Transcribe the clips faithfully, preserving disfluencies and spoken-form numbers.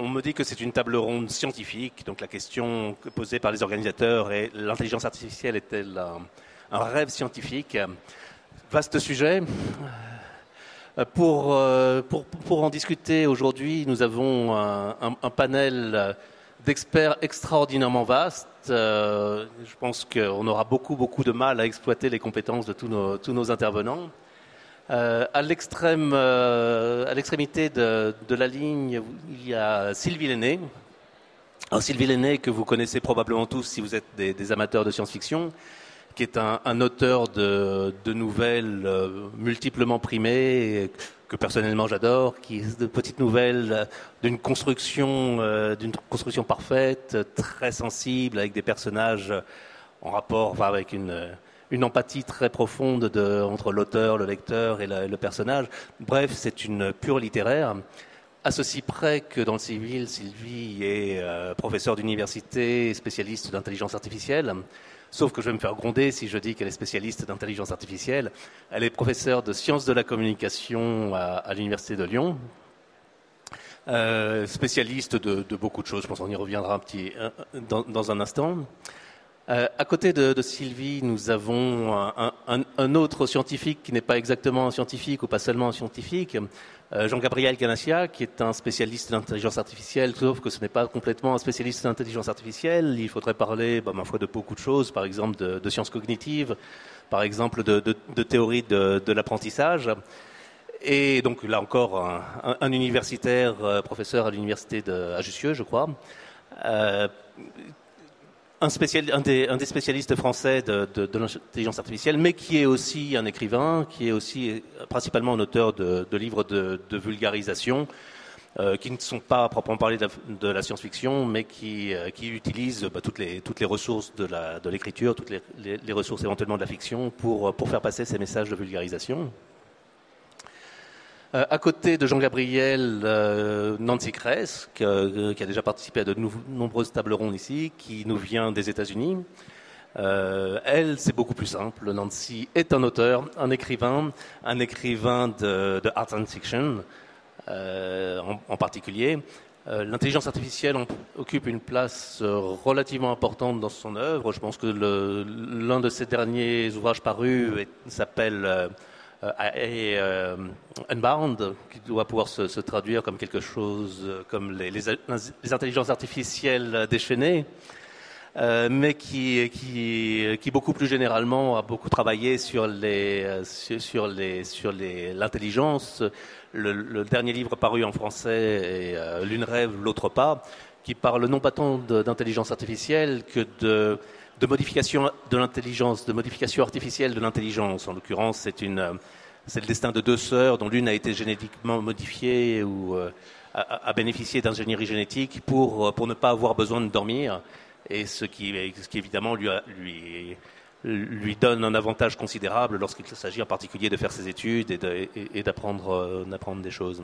on me dit que c'est une table ronde scientifique, donc la question posée par les organisateurs est l'intelligence artificielle est-elle un, un rêve scientifique? Vaste sujet. Pour, pour, pour en discuter aujourd'hui, nous avons un, un, un panel d'experts extraordinairement vaste. Euh, je pense qu'on aura beaucoup, beaucoup de mal à exploiter les compétences de tous nos, tous nos intervenants. Euh, à l'extrême, euh, à l'extrémité de, de la ligne, il y a Sylvie Lenné. Alors, Sylvie Lenné, que vous connaissez probablement tous si vous êtes des, des amateurs de science-fiction, qui est un, un auteur de, de nouvelles euh, multiplement primées, que personnellement j'adore, qui est de petites nouvelles euh, d'une construction, euh, d'une construction parfaite, très sensible, avec des personnages en rapport, enfin, avec une une empathie très profonde de, entre l'auteur, le lecteur et la, le personnage. Bref, c'est une pure littéraire. À ceci près que dans le civil, Sylvie est euh, professeure d'université, spécialiste d'intelligence artificielle. Sauf que je vais me faire gronder si je dis qu'elle est spécialiste d'intelligence artificielle. Elle est professeure de sciences de la communication à, à l'université de Lyon. Euh, spécialiste de, de beaucoup de choses. Je pense qu'on y reviendra un petit, dans, dans un instant. Euh, à côté de, de Sylvie, nous avons un, un, un autre scientifique qui n'est pas exactement un scientifique ou pas seulement un scientifique, euh, Jean-Gabriel Ganassia, qui est un spécialiste d'intelligence artificielle, sauf que ce n'est pas complètement un spécialiste d'intelligence artificielle. Il faudrait parler, bah, ma foi, de beaucoup de choses, par exemple de, de sciences cognitives, par exemple de, de, de théorie de, de l'apprentissage. Et donc là encore, un, un, un universitaire, euh, professeur à l'université de à Jussieu, je crois. Euh, Un, spécial, un, des, un des spécialistes français de, de, de l'intelligence artificielle, mais qui est aussi un écrivain, qui est aussi principalement un auteur de, de livres de, de vulgarisation, euh, qui ne sont pas à proprement parler de la, de la science-fiction, mais qui, euh, qui utilisent bah, toutes, les, toutes les ressources de, la, de l'écriture, toutes les, les, les ressources éventuellement de la fiction pour, pour faire passer ces messages de vulgarisation. Euh, à côté de Jean-Gabriel, euh, Nancy Kress, qui, euh, qui a déjà participé à de nou- nombreuses tables rondes ici, qui nous vient des États-Unis. Euh, elle, c'est beaucoup plus simple. Nancy est un auteur, un écrivain, un écrivain de, de art and fiction euh, en, en particulier. Euh, l'intelligence artificielle on, occupe une place euh, relativement importante dans son œuvre. Je pense que le, l'un de ses derniers ouvrages parus est, s'appelle euh, et euh, Unbound, qui doit pouvoir se, se traduire comme quelque chose comme les, les, les intelligences artificielles déchaînées, euh, mais qui, qui, qui beaucoup plus généralement a beaucoup travaillé sur les, sur, sur les, sur les, l'intelligence. Le, le dernier livre paru en français est euh, L'une rêve, l'autre pas, qui parle non pas tant de, d'intelligence artificielle que de de modification de l'intelligence, de modification artificielle de l'intelligence. En l'occurrence, c'est une, c'est le destin de deux sœurs dont l'une a été génétiquement modifiée ou euh, a, a bénéficié d'ingénierie génétique pour pour ne pas avoir besoin de dormir, et ce qui, ce qui évidemment lui, a, lui lui donne un avantage considérable lorsqu'il s'agit en particulier de faire ses études et, de, et, et d'apprendre euh, d'apprendre des choses.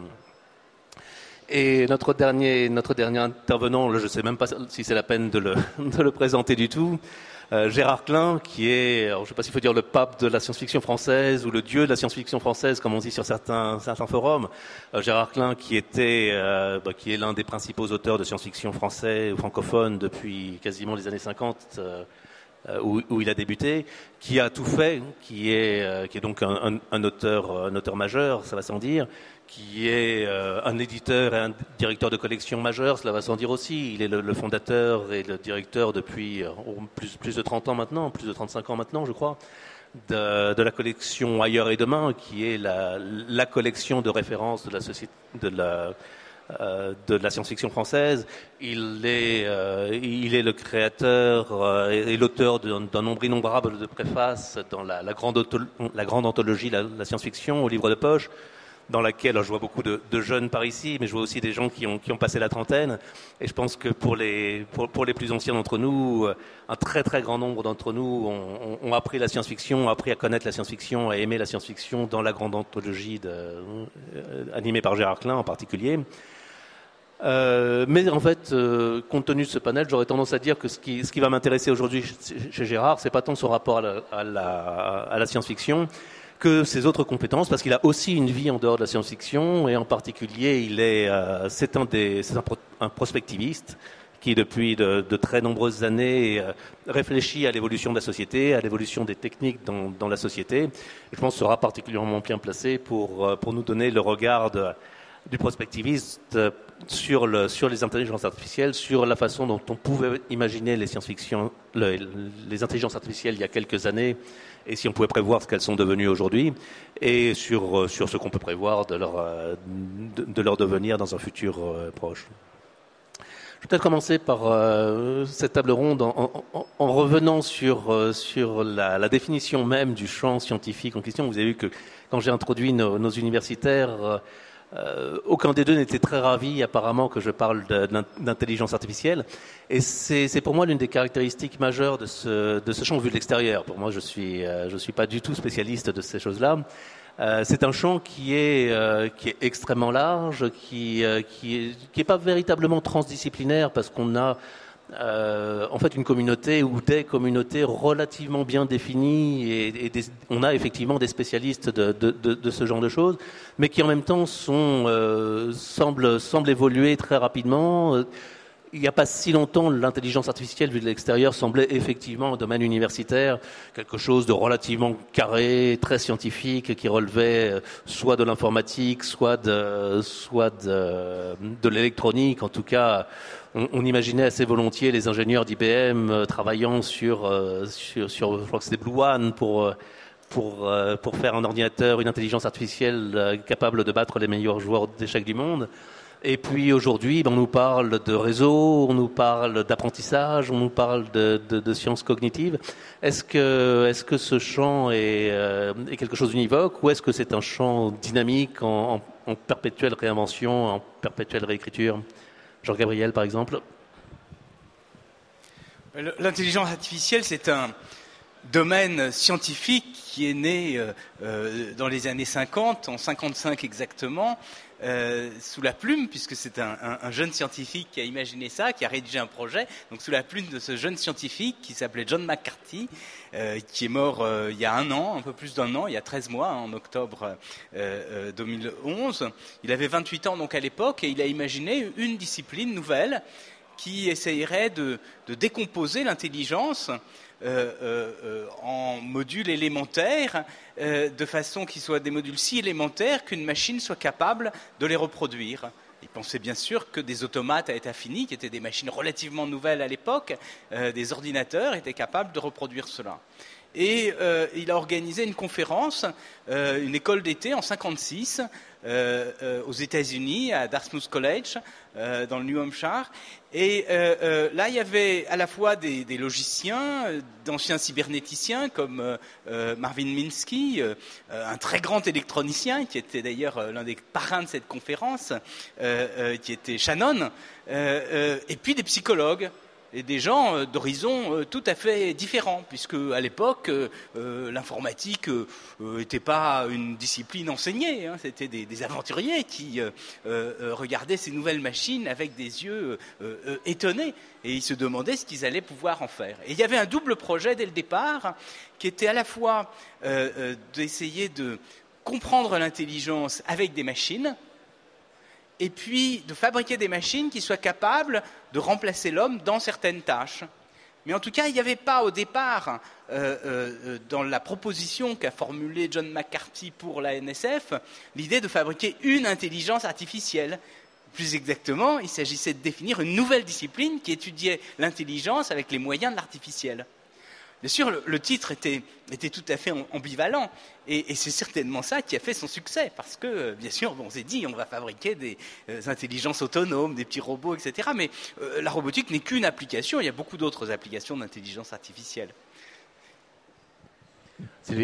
Et notre dernier, notre dernier intervenant, je ne sais même pas si c'est la peine de le, de le présenter du tout, euh, Gérard Klein, qui est, alors je ne sais pas s'il faut dire le pape de la science-fiction française ou le dieu de la science-fiction française, comme on dit sur certains, certains forums. Euh, Gérard Klein, qui était, euh, bah, qui est l'un des principaux auteurs de science-fiction français ou francophone depuis quasiment les années cinquante, euh, où, où il a débuté, qui a tout fait, qui est, euh, qui est donc un, un, un auteur, un auteur majeur, ça va sans dire, qui est euh, un éditeur et un directeur de collection majeur, cela va sans dire aussi. Il est le, le fondateur et le directeur depuis euh, plus, plus de trente ans maintenant, plus de trente-cinq ans maintenant, je crois, de, de la collection Ailleurs et Demain, qui est la, la collection de référence de la société, de la, euh, de la science-fiction française. Il est, euh, il est le créateur euh, et, et l'auteur d'un, d'un nombre innombrable de préfaces dans la, la, grande, auto, la grande anthologie La, la science-fiction au livre de poche, dans laquelle, alors je vois beaucoup de, de jeunes par ici, mais je vois aussi des gens qui ont, qui ont passé la trentaine. Et je pense que pour les, pour, pour les plus anciens d'entre nous, un très très grand nombre d'entre nous ont, ont appris la science-fiction, ont appris à connaître la science-fiction, à aimer la science-fiction dans la grande anthologie de, euh, animée par Gérard Klein en particulier. Euh, mais en fait, euh, compte tenu de ce panel, j'aurais tendance à dire que ce qui, ce qui va m'intéresser aujourd'hui chez, chez Gérard, c'est pas tant son rapport à la, à la, à la science-fiction, que ses autres compétences, parce qu'il a aussi une vie en dehors de la science-fiction, et en particulier, il est, euh, c'est un des, c'est un, pro, un prospectiviste qui, depuis de, de très nombreuses années, euh, réfléchit à l'évolution de la société, à l'évolution des techniques dans, dans la société. Et je pense sera particulièrement bien placé pour, euh, pour nous donner le regard de, du prospectiviste sur, le, sur les intelligences artificielles, sur la façon dont on pouvait imaginer les science-fiction, le, les intelligences artificielles il y a quelques années, et si on pouvait prévoir ce qu'elles sont devenues aujourd'hui, et sur, sur ce qu'on peut prévoir de leur, de, de leur devenir dans un futur euh, proche. Je vais peut-être commencer par euh, cette table ronde en, en, en revenant sur, euh, sur la, la définition même du champ scientifique en question. Vous avez vu que quand j'ai introduit nos, nos universitaires, euh, Euh, aucun des deux n'était très ravi apparemment que je parle de, d'intelligence artificielle, et c'est, c'est pour moi l'une des caractéristiques majeures de ce, de ce champ vu de l'extérieur. Pour moi, je suis euh, je suis pas du tout spécialiste de ces choses-là. Euh, c'est un champ qui est euh, qui est extrêmement large, qui euh, qui est qui est pas véritablement transdisciplinaire, parce qu'on a Euh, en fait une communauté ou des communautés relativement bien définies, et, et des, on a effectivement des spécialistes de, de, de, de ce genre de choses, mais qui en même temps sont, euh, semblent, semblent évoluer très rapidement. Il n'y a pas si longtemps, l'intelligence artificielle vue de l'extérieur semblait effectivement un domaine universitaire, quelque chose de relativement carré, très scientifique, qui relevait soit de l'informatique, soit de, soit de, de l'électronique. En tout cas, on, on imaginait assez volontiers les ingénieurs d'I B M travaillant sur, sur, sur je crois que c'était Blue One pour, pour, pour faire un ordinateur, une intelligence artificielle capable de battre les meilleurs joueurs d'échecs du monde. Et puis aujourd'hui, on nous parle de réseau, on nous parle d'apprentissage, on nous parle de, de, de sciences cognitives. Est-ce que, est-ce que ce champ est, euh, est quelque chose d'univoque, ou est-ce que c'est un champ dynamique en, en, en perpétuelle réinvention, en perpétuelle réécriture? Jean-Gabriel, par exemple. L'intelligence artificielle, c'est un domaine scientifique qui est né euh, dans les années cinquante, en cinquante-cinq exactement, Euh, sous la plume, puisque c'est un, un, un jeune scientifique qui a imaginé ça, qui a rédigé un projet, donc sous la plume de ce jeune scientifique qui s'appelait John McCarthy, euh, qui est mort euh, il y a un an, un peu plus d'un an, il y a treize mois, hein, en octobre euh, euh, deux mille onze. Il avait vingt-huit ans donc à l'époque, et il a imaginé une discipline nouvelle qui essayerait de, de décomposer l'intelligence Euh, euh, en modules élémentaires, euh, de façon qu'ils soient des modules si élémentaires qu'une machine soit capable de les reproduire. Il pensait bien sûr que des automates à état fini, qui étaient des machines relativement nouvelles à l'époque, euh, des ordinateurs étaient capables de reproduire cela. Et euh, il a organisé une conférence, euh, une école d'été en cinquante-six, euh, euh, aux États-Unis, à Dartmouth College, euh, dans le New Hampshire. Et euh, euh, là, il y avait à la fois des, des logiciens, d'anciens cybernéticiens comme euh, Marvin Minsky, euh, un très grand électronicien, qui était d'ailleurs l'un des parrains de cette conférence, euh, euh, qui était Shannon, euh, euh, et puis des psychologues. Et des gens d'horizons tout à fait différents, puisque à l'époque, euh, l'informatique n'était euh, pas une discipline enseignée, hein, c'était des, des aventuriers qui euh, euh, regardaient ces nouvelles machines avec des yeux euh, euh, étonnés, et ils se demandaient ce qu'ils allaient pouvoir en faire. Et il y avait un double projet dès le départ, qui était à la fois euh, euh, d'essayer de comprendre l'intelligence avec des machines, et puis de fabriquer des machines qui soient capables de remplacer l'homme dans certaines tâches. Mais en tout cas, il n'y avait pas au départ, euh, euh, dans la proposition qu'a formulée John McCarthy pour la N S F, l'idée de fabriquer une intelligence artificielle. Plus exactement, il s'agissait de définir une nouvelle discipline qui étudiait l'intelligence avec les moyens de l'artificiel. Bien sûr, le, le titre était, était tout à fait ambivalent, et, et c'est certainement ça qui a fait son succès, parce que, bien sûr, bon, on s'est dit, on va fabriquer des euh, intelligences autonomes, des petits robots, et cetera. Mais euh, la robotique n'est qu'une application, il y a beaucoup d'autres applications d'intelligence artificielle. Sylvie ?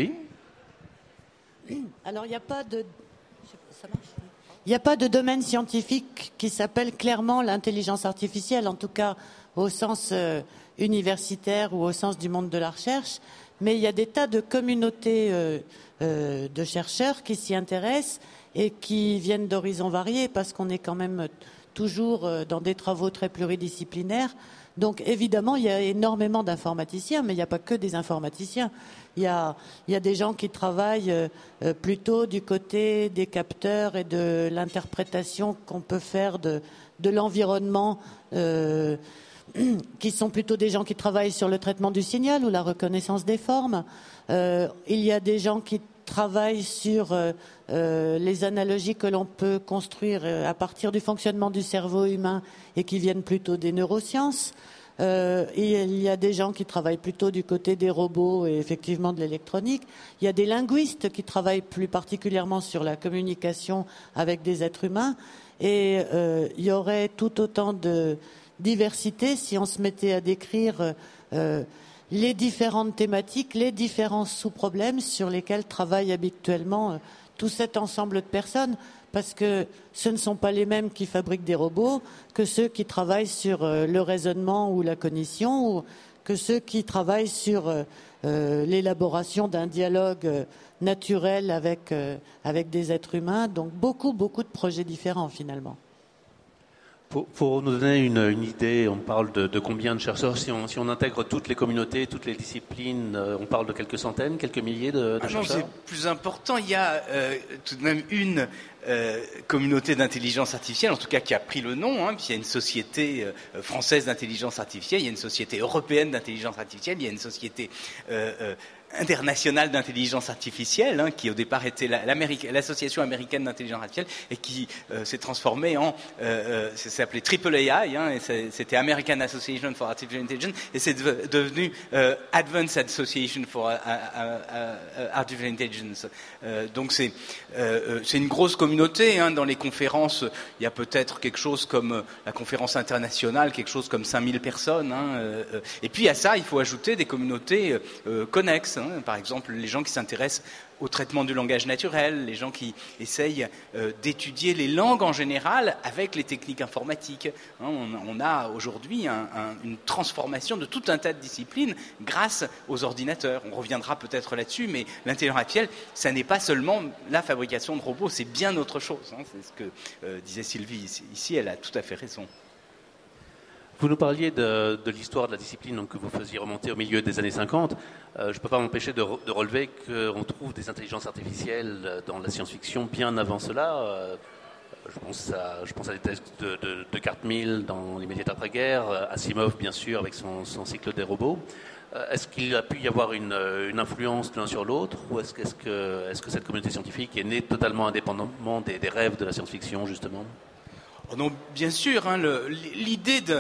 Alors, il n'y a pas de... Ça marche ? Il n'y a pas de domaine scientifique qui s'appelle clairement l'intelligence artificielle, en tout cas au sens euh, universitaire ou au sens du monde de la recherche, mais il y a des tas de communautés euh, euh, de chercheurs qui s'y intéressent et qui viennent d'horizons variés, parce qu'on est quand même toujours euh, dans des travaux très pluridisciplinaires. Donc évidemment, il y a énormément d'informaticiens, mais il n'y a pas que des informaticiens. Il y a, il y a des gens qui travaillent euh, plutôt du côté des capteurs et de l'interprétation qu'on peut faire de, de l'environnement, euh, qui sont plutôt des gens qui travaillent sur le traitement du signal ou la reconnaissance des formes. Euh, il y a des gens qui travaillent sur euh, euh, les analogies que l'on peut construire euh, à partir du fonctionnement du cerveau humain et qui viennent plutôt des neurosciences. Euh, et il y a des gens qui travaillent plutôt du côté des robots et effectivement de l'électronique. Il y a des linguistes qui travaillent plus particulièrement sur la communication avec des êtres humains. Et euh, il y aurait tout autant de diversité si on se mettait à décrire euh, les différentes thématiques, les différents sous-problèmes sur lesquels travaillent habituellement euh, tout cet ensemble de personnes, parce que ce ne sont pas les mêmes qui fabriquent des robots que ceux qui travaillent sur euh, le raisonnement ou la cognition, ou que ceux qui travaillent sur euh, euh, l'élaboration d'un dialogue euh, naturel avec, euh, avec des êtres humains. Donc beaucoup, beaucoup de projets différents finalement. Pour, pour nous donner une, une idée, on parle de, de combien de chercheurs, si on, si on intègre toutes les communautés, toutes les disciplines, euh, on parle de quelques centaines, quelques milliers de, de ah chercheurs. Non, c'est plus important. Il y a euh, tout de même une euh, communauté d'intelligence artificielle, en tout cas qui a pris le nom, hein, puis il y a une société euh, française d'intelligence artificielle, il y a une société européenne d'intelligence artificielle, il y a une société euh, euh, internationale d'intelligence artificielle, hein, qui au départ était la, l'association américaine d'intelligence artificielle et qui euh, s'est transformée en, euh, euh, ça s'appelait Triple A I, hein, et c'était American Association for Artificial Intelligence, et c'est de, devenu euh, Advanced Association for uh, uh, uh, Artificial Intelligence. Euh, donc c'est euh, c'est une grosse communauté, hein, dans les conférences. Il y a peut-être quelque chose comme la conférence internationale, quelque chose comme cinq mille personnes. Hein, euh, et puis à ça, il faut ajouter des communautés euh, connexes. Par exemple, les gens qui s'intéressent au traitement du langage naturel, les gens qui essayent euh, d'étudier les langues en général avec les techniques informatiques. Hein, on, on a aujourd'hui un, un, une transformation de tout un tas de disciplines grâce aux ordinateurs. On reviendra peut-être là-dessus, mais l'intelligence artificielle, ça n'est pas seulement la fabrication de robots, c'est bien autre chose. Hein, c'est ce que euh, disait Sylvie ici, ici, elle a tout à fait raison. Vous nous parliez de, de l'histoire de la discipline, donc, que vous faisiez remonter au milieu des années cinquante. Euh, je ne peux pas m'empêcher de, de relever qu'on trouve des intelligences artificielles dans la science-fiction bien avant cela. Euh, je, pense à, je pense à des textes de, de, de Cartmill dans l'immédiate après-guerre, Asimov bien sûr avec son, son cycle des robots. Euh, est-ce qu'il a pu y avoir une, une influence l'un sur l'autre, ou est-ce, est-ce, que, est-ce que cette communauté scientifique est née totalement indépendamment des, des rêves de la science-fiction justement ? Oh non, bien sûr, hein, le, l'idée de,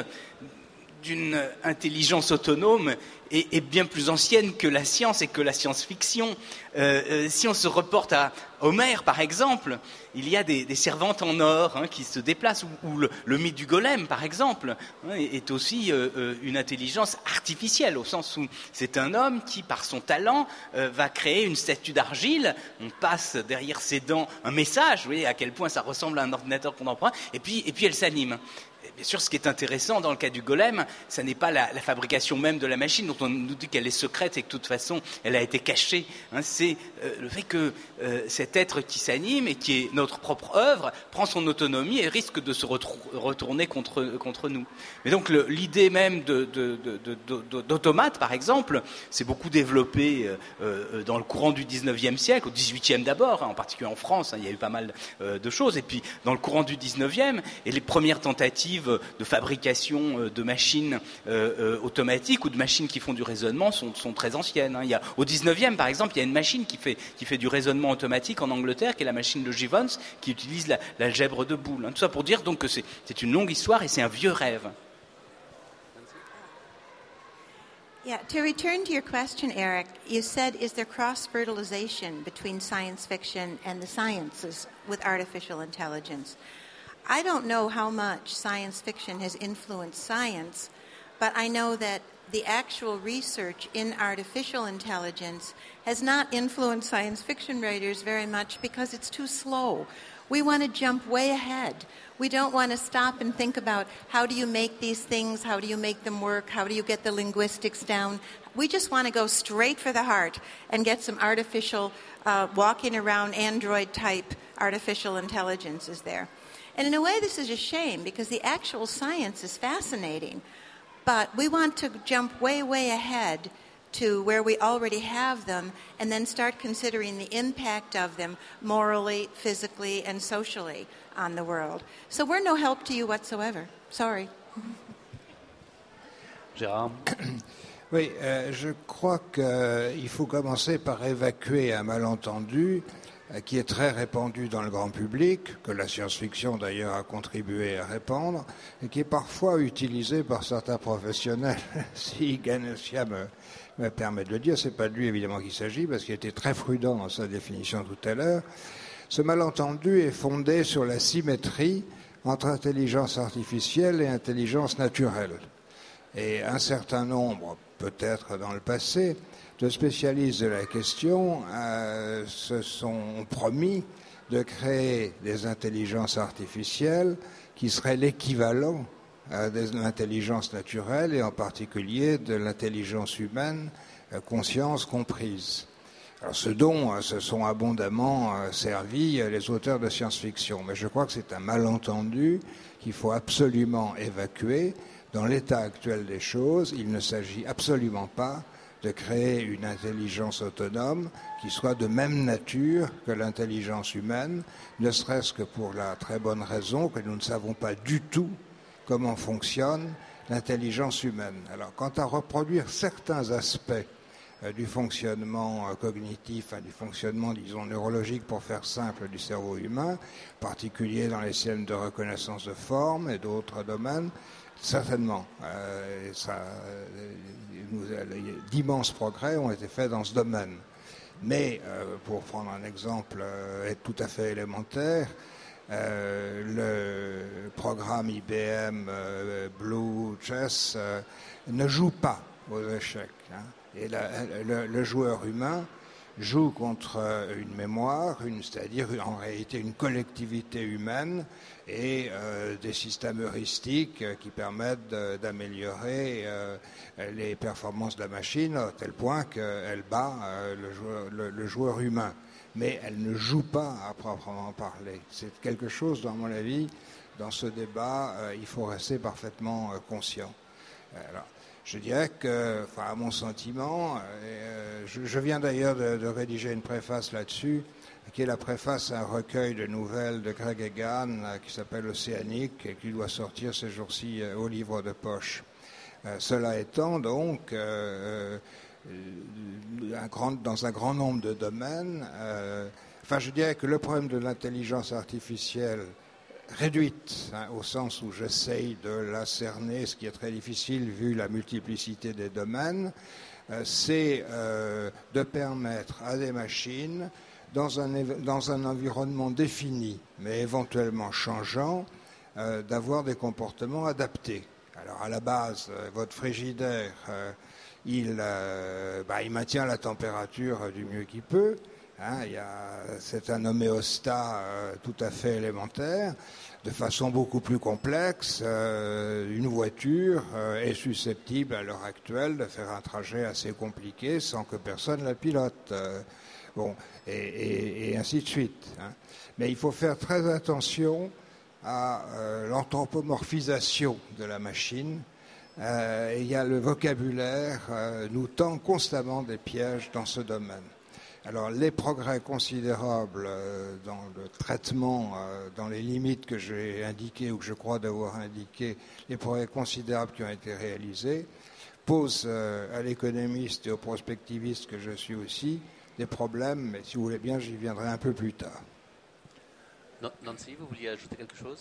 d'une intelligence autonome est, est bien plus ancienne que la science et que la science-fiction. Euh, euh, si on se reporte à Homère, par exemple, il y a des, des servantes en or, hein, qui se déplacent, ou, ou le, le mythe du golem, par exemple, hein, est aussi euh, une intelligence artificielle, au sens où c'est un homme qui, par son talent, euh, va créer une statue d'argile. On passe derrière ses dents un message, vous voyez à quel point ça ressemble à un ordinateur contemporain, et puis, et puis elle s'anime. Bien sûr, ce qui est intéressant dans le cas du golem, ça n'est pas la, la fabrication même de la machine, dont on nous dit qu'elle est secrète et que de toute façon, elle a été cachée. Hein, c'est euh, le fait que euh, cet être qui s'anime et qui est notre propre œuvre prend son autonomie et risque de se retrou- retourner contre, contre nous. Mais donc, le, l'idée même de, de, de, de, de, d'automate, par exemple, s'est beaucoup développée euh, dans le courant du dix-neuvième siècle, au dix-huitième d'abord, hein, en particulier en France, hein, il y a eu pas mal euh, de choses, et puis dans le courant du dix-neuvième, et les premières tentatives de fabrication de machines euh, euh, automatiques ou de machines qui font du raisonnement sont, sont très anciennes. Hein. Il y a, au dix-neuvième, par exemple, il y a une machine qui fait, qui fait du raisonnement automatique en Angleterre, qui est la machine de Givens, qui utilise la, l'algèbre de Boole. Hein. Tout ça pour dire donc que c'est, c'est une longue histoire et c'est un vieux rêve. Yeah, to return to your question, Eric, you said, is there cross-fertilization between science fiction and the sciences with artificial intelligence? I don't know how much science fiction has influenced science, but I know that the actual research in artificial intelligence has not influenced science fiction writers very much because it's too slow. We want to jump way ahead. We don't want to stop and think about how do you make these things, how do you make them work, how do you get the linguistics down. We just want to go straight for the heart and get some artificial, uh, walking around Android-type artificial intelligences there. And in a way, this is a shame because the actual science is fascinating, but we want to jump way, way ahead to where we already have them and then start considering the impact of them morally, physically, and socially on the world. So we're no help to you whatsoever. Sorry. Gérard. Oui, euh, je crois qu'il faut commencer par évacuer un malentendu euh, qui est très répandu dans le grand public, que la science-fiction d'ailleurs a contribué à répandre, et qui est parfois utilisé par certains professionnels. Si Ganessia me, me permet de le dire, c'est pas de lui évidemment qu'il s'agit, parce qu'il était très prudent dans sa définition tout à l'heure. Ce malentendu est fondé sur la symétrie entre intelligence artificielle et intelligence naturelle. Et un certain nombre, peut-être dans le passé, de spécialistes de la question euh, se sont promis de créer des intelligences artificielles qui seraient l'équivalent euh, de l'intelligence naturelle et en particulier de l'intelligence humaine, euh, conscience comprise. Alors, ce dont euh, se sont abondamment euh, servis euh, les auteurs de science-fiction. Mais je crois que c'est un malentendu qu'il faut absolument évacuer. Dans l'état actuel des choses, il ne s'agit absolument pas de créer une intelligence autonome qui soit de même nature que l'intelligence humaine, ne serait-ce que pour la très bonne raison que nous ne savons pas du tout comment fonctionne l'intelligence humaine. Alors, quant à reproduire certains aspects euh, du fonctionnement euh, cognitif, hein, du fonctionnement, disons, neurologique, pour faire simple, du cerveau humain, en particulier dans les systèmes de reconnaissance de forme et d'autres domaines, certainement. Euh, ça, euh, nous, d'immenses progrès ont été faits dans ce domaine. Mais, euh, pour prendre un exemple euh, tout à fait élémentaire, euh, le programme I B M euh, Blue Chess euh, ne joue pas aux échecs. Hein, et la, le, le joueur humain joue contre une mémoire, une, c'est-à-dire en réalité une collectivité humaine et euh, des systèmes heuristiques euh, qui permettent de, d'améliorer euh, les performances de la machine à tel point qu'elle bat euh, le, joueur, le, le joueur humain. Mais elle ne joue pas à proprement parler. C'est quelque chose, dans mon avis, dans ce débat, euh, il faut rester parfaitement euh, conscient. Alors, je dirais que, enfin, à mon sentiment, euh, je, je viens d'ailleurs de, de rédiger une préface là-dessus, qui est la préface à un recueil de nouvelles de Greg Egan euh, qui s'appelle Océanique et qui doit sortir ces jours-ci euh, au livre de poche. Euh, cela étant, donc, euh, euh, un grand, dans un grand nombre de domaines, euh, enfin, je dirais que le problème de l'intelligence artificielle réduite, hein, au sens où j'essaye de la cerner, ce qui est très difficile vu la multiplicité des domaines, euh, c'est euh, de permettre à des machines, dans un, dans un environnement défini, mais éventuellement changeant, euh, d'avoir des comportements adaptés. Alors à la base, euh, votre frigidaire, euh, il, euh, bah, il maintient la température du mieux qu'il peut. Hein, il y a, c'est un homéostat euh, tout à fait élémentaire. De façon beaucoup plus complexe, euh, une voiture euh, est susceptible à l'heure actuelle de faire un trajet assez compliqué sans que personne la pilote. Euh, bon, et, et, et ainsi de suite. Hein. Mais il faut faire très attention à euh, l'anthropomorphisation de la machine. Euh, et il y a le vocabulaire euh, nous tend constamment des pièges dans ce domaine. Alors, les progrès considérables euh, dans le traitement, euh, dans les limites que j'ai indiquées ou que je crois d'avoir indiquées, les progrès considérables qui ont été réalisés, posent euh, à l'économiste et au prospectiviste que je suis aussi des problèmes, mais si vous voulez bien, j'y viendrai un peu plus tard. Nancy, vous vouliez ajouter quelque chose?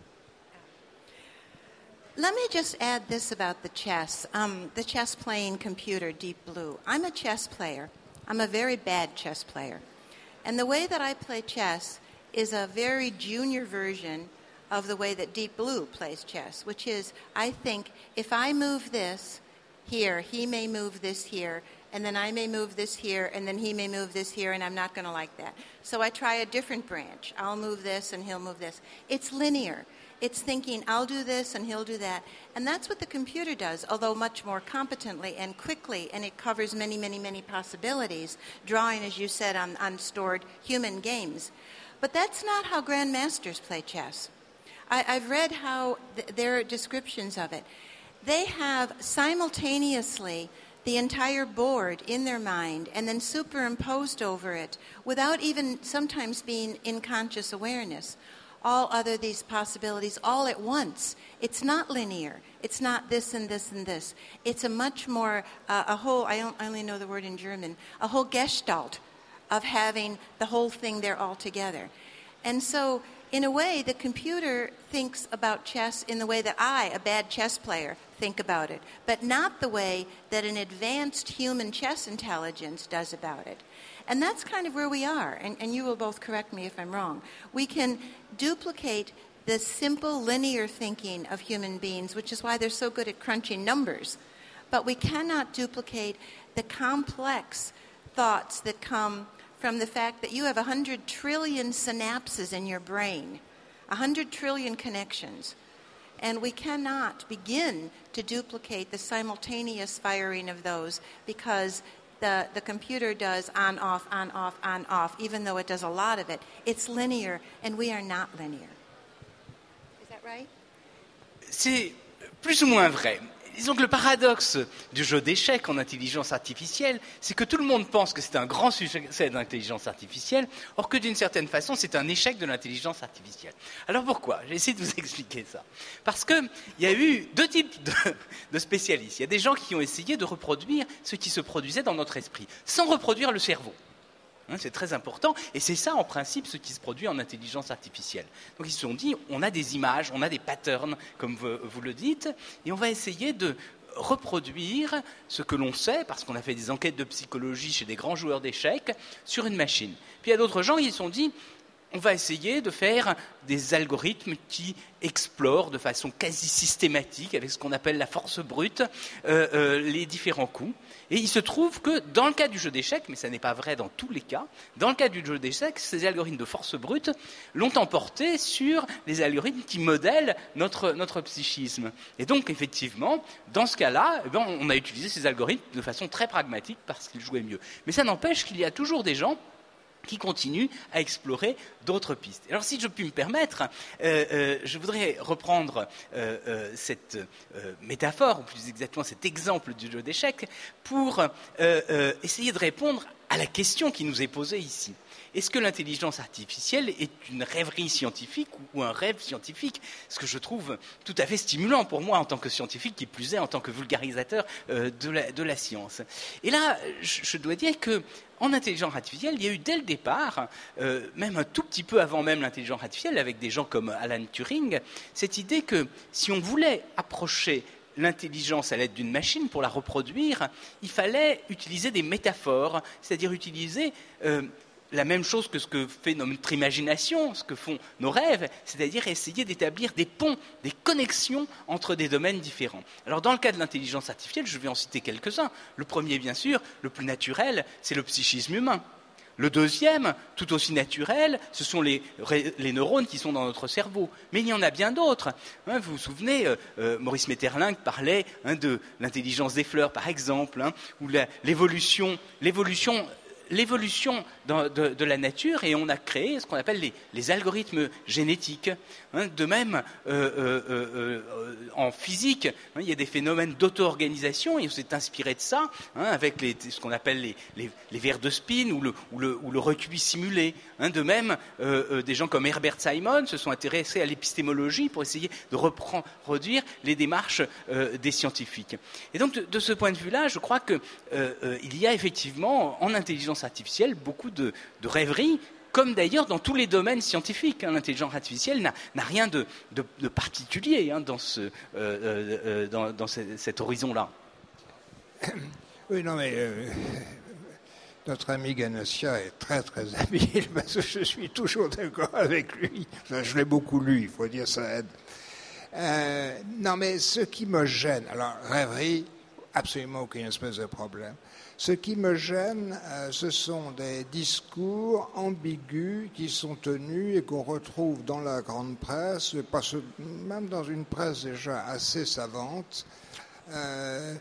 Let me just add this about the chess, um, the chess playing computer, Deep Blue. I'm a chess player. I'm a very bad chess player. And the way that I play chess is a very junior version of the way that Deep Blue plays chess, which is, I think, if I move this here, he may move this here, and then I may move this here, and then he may move this here, and I'm not going to like that. So I try a different branch. I'll move this, and he'll move this. It's linear. It's thinking, I'll do this and he'll do that. And that's what the computer does, although much more competently and quickly, and it covers many, many, many possibilities, drawing, as you said, on, on stored human games. But that's not how grandmasters play chess. I, I've read how th- their descriptions of it. They have simultaneously the entire board in their mind and then superimposed over it without even sometimes being in conscious awareness. All other these possibilities all at once. It's not linear. It's not this and this and this. It's a much more, uh, a whole, I, don't, I only know the word in German, a whole gestalt of having the whole thing there all together. And so, in a way, the computer thinks about chess in the way that I, a bad chess player, think about it, but not the way that an advanced human chess intelligence does about it. And that's kind of where we are, and, and you will both correct me if I'm wrong. We can duplicate the simple linear thinking of human beings, which is why they're so good at crunching numbers, but we cannot duplicate the complex thoughts that come from the fact that you have one hundred trillion synapses in your brain, one hundred trillion connections, and we cannot begin to duplicate the simultaneous firing of those because The, the computer does on, off, on, off, on, off, even though it does a lot of it. It's linear, and we are not linear. Is that right? C'est plus ou moins vrai. Disons que le paradoxe du jeu d'échecs en intelligence artificielle, c'est que tout le monde pense que c'est un grand succès de l'intelligence artificielle, or que d'une certaine façon, c'est un échec de l'intelligence artificielle. Alors pourquoi ? J'ai essayé de vous expliquer ça. Parce qu'il y a eu deux types de, de spécialistes. Il y a des gens qui ont essayé de reproduire ce qui se produisait dans notre esprit, sans reproduire le cerveau. Hein, c'est très important, et c'est ça en principe ce qui se produit en intelligence artificielle. Donc ils se sont dit, on a des images, on a des patterns, comme vous, vous le dites, et on va essayer de reproduire ce que l'on sait, parce qu'on a fait des enquêtes de psychologie chez des grands joueurs d'échecs, sur une machine. Puis il y a d'autres gens qui se sont dit, on va essayer de faire des algorithmes qui explorent de façon quasi systématique, avec ce qu'on appelle la force brute, euh, euh, les différents coups. Et il se trouve que dans le cas du jeu d'échecs, mais ça n'est pas vrai dans tous les cas, dans le cas du jeu d'échecs, ces algorithmes de force brute l'ont emporté sur les algorithmes qui modèlent notre, notre psychisme. Et donc, effectivement, dans ce cas-là, eh bien, on a utilisé ces algorithmes de façon très pragmatique parce qu'ils jouaient mieux. Mais ça n'empêche qu'il y a toujours des gens qui continuent à explorer d'autres pistes. Alors, si je puis me permettre, euh, euh, je voudrais reprendre euh, euh, cette euh, métaphore, ou plus exactement cet exemple du jeu d'échecs, pour euh, euh, essayer de répondre à la question qui nous est posée ici. Est-ce que l'intelligence artificielle est une rêverie scientifique ou un rêve scientifique ? Ce que je trouve tout à fait stimulant pour moi en tant que scientifique, qui plus est en tant que vulgarisateur euh, de, la, de la science. Et là, je, je dois dire que en intelligence artificielle, il y a eu dès le départ, euh, même un tout petit peu avant même l'intelligence artificielle, avec des gens comme Alan Turing, cette idée que si on voulait approcher l'intelligence à l'aide d'une machine pour la reproduire, il fallait utiliser des métaphores, c'est-à-dire utiliser euh, la même chose que ce que fait notre imagination, ce que font nos rêves, c'est-à-dire essayer d'établir des ponts, des connexions entre des domaines différents. Alors dans le cas de l'intelligence artificielle, je vais en citer quelques-uns. Le premier, bien sûr, le plus naturel, c'est le psychisme humain. Le deuxième, tout aussi naturel, ce sont les, les neurones qui sont dans notre cerveau. Mais il y en a bien d'autres. Hein, vous vous souvenez, euh, Maurice Maeterlinck parlait hein, de l'intelligence des fleurs, par exemple, hein, ou la, l'évolution, l'évolution l'évolution de, de, de la nature, et on a créé ce qu'on appelle les, les algorithmes génétiques. Hein, de même, euh, euh, euh, euh, en physique, hein, il y a des phénomènes d'auto-organisation, et on s'est inspiré de ça, hein, avec les, ce qu'on appelle les, les, les verres de spin ou le, ou le, ou le recuit simulé. Hein, de même, euh, euh, des gens comme Herbert Simon se sont intéressés à l'épistémologie pour essayer de reproduire les démarches euh, des scientifiques. Et donc, de, de ce point de vue-là, je crois qu'il euh, euh, y a effectivement, en intelligence artificielle, beaucoup de, de rêveries, comme d'ailleurs dans tous les domaines scientifiques. Hein. L'intelligence artificielle n'a, n'a rien de, de, de particulier hein, dans, ce, euh, euh, dans, dans ce, cet horizon-là. Oui, non, mais euh, notre ami Ganassia est très, très habile, parce que je suis toujours d'accord avec lui. Enfin, je l'ai beaucoup lu, il faut dire, ça aide. Euh, non, mais ce qui me gêne, alors, rêverie, absolument aucune espèce de problème. Ce qui me gêne, euh, ce sont des discours ambigus qui sont tenus et qu'on retrouve dans la grande presse, parce, même dans une presse déjà assez savante, euh,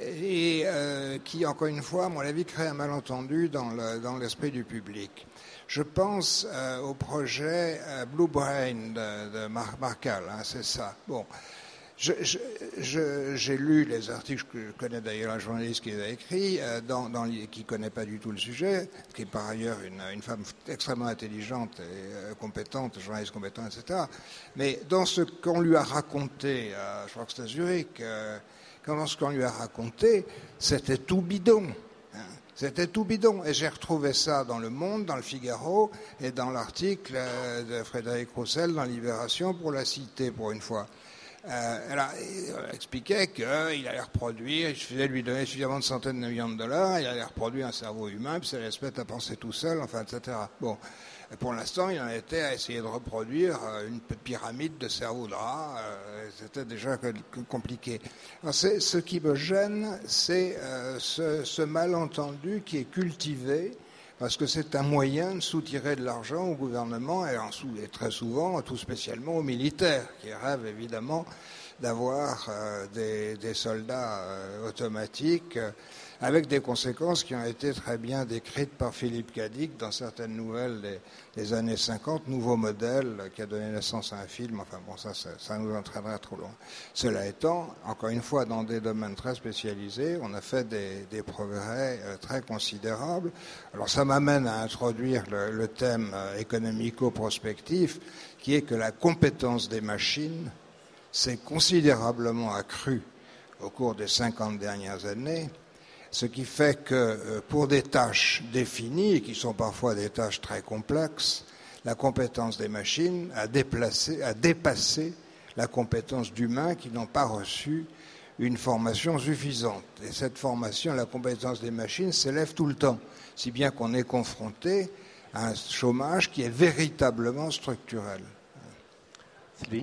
et euh, qui, encore une fois, à mon avis, crée un malentendu dans, le, dans l'esprit du public. Je pense euh, au projet euh, Blue Brain de, de Mar- Markal, hein, c'est ça. Bon. Je, je, je, j'ai lu les articles, je connais d'ailleurs un journaliste qui les a écrits, euh, dans, dans, qui ne connaît pas du tout le sujet, qui est par ailleurs une, une femme extrêmement intelligente et euh, compétente, journaliste compétente, et cetera. Mais dans ce qu'on lui a raconté, euh, je crois que c'était à Zurich, euh, dans ce qu'on lui a raconté, c'était tout bidon. Hein. C'était tout bidon. Et j'ai retrouvé ça dans Le Monde, dans Le Figaro, et dans l'article euh, de Frédéric Roussel dans Libération, pour la citer pour une fois. Euh, alors, il expliquait qu'il allait reproduire, il suffisait de lui donner suffisamment de centaines de millions de dollars, il allait reproduire un cerveau humain, puis ça allait se mettre à penser tout seul, enfin, et cetera. Bon, et pour l'instant, il en était à essayer de reproduire une pyramide de cerveaux de rats, euh, c'était déjà compliqué. Alors, c'est, ce qui me gêne, c'est euh, ce, ce malentendu qui est cultivé, parce que c'est un moyen de soutirer de l'argent au gouvernement et, en sous, et très souvent, tout spécialement aux militaires, qui rêvent évidemment d'avoir euh, des, des soldats euh, automatiques, euh, avec des conséquences qui ont été très bien décrites par Philippe Cadic dans certaines nouvelles des, des années cinquante, Nouveau modèle, qui a donné naissance à un film. Enfin bon, ça, ça, ça nous entraînerait trop loin. Cela étant, encore une fois, dans des domaines très spécialisés, on a fait des, des progrès euh, très considérables. Alors ça m'amène à introduire le, le thème euh, économico-prospectif, qui est que la compétence des machines s'est considérablement accrue au cours des cinquante dernières années, ce qui fait que pour des tâches définies, et qui sont parfois des tâches très complexes, la compétence des machines a, déplacé, a dépassé la compétence d'humains qui n'ont pas reçu une formation suffisante. Et cette formation, la compétence des machines, s'élève tout le temps, si bien qu'on est confronté à un chômage qui est véritablement structurel. Sylvie ?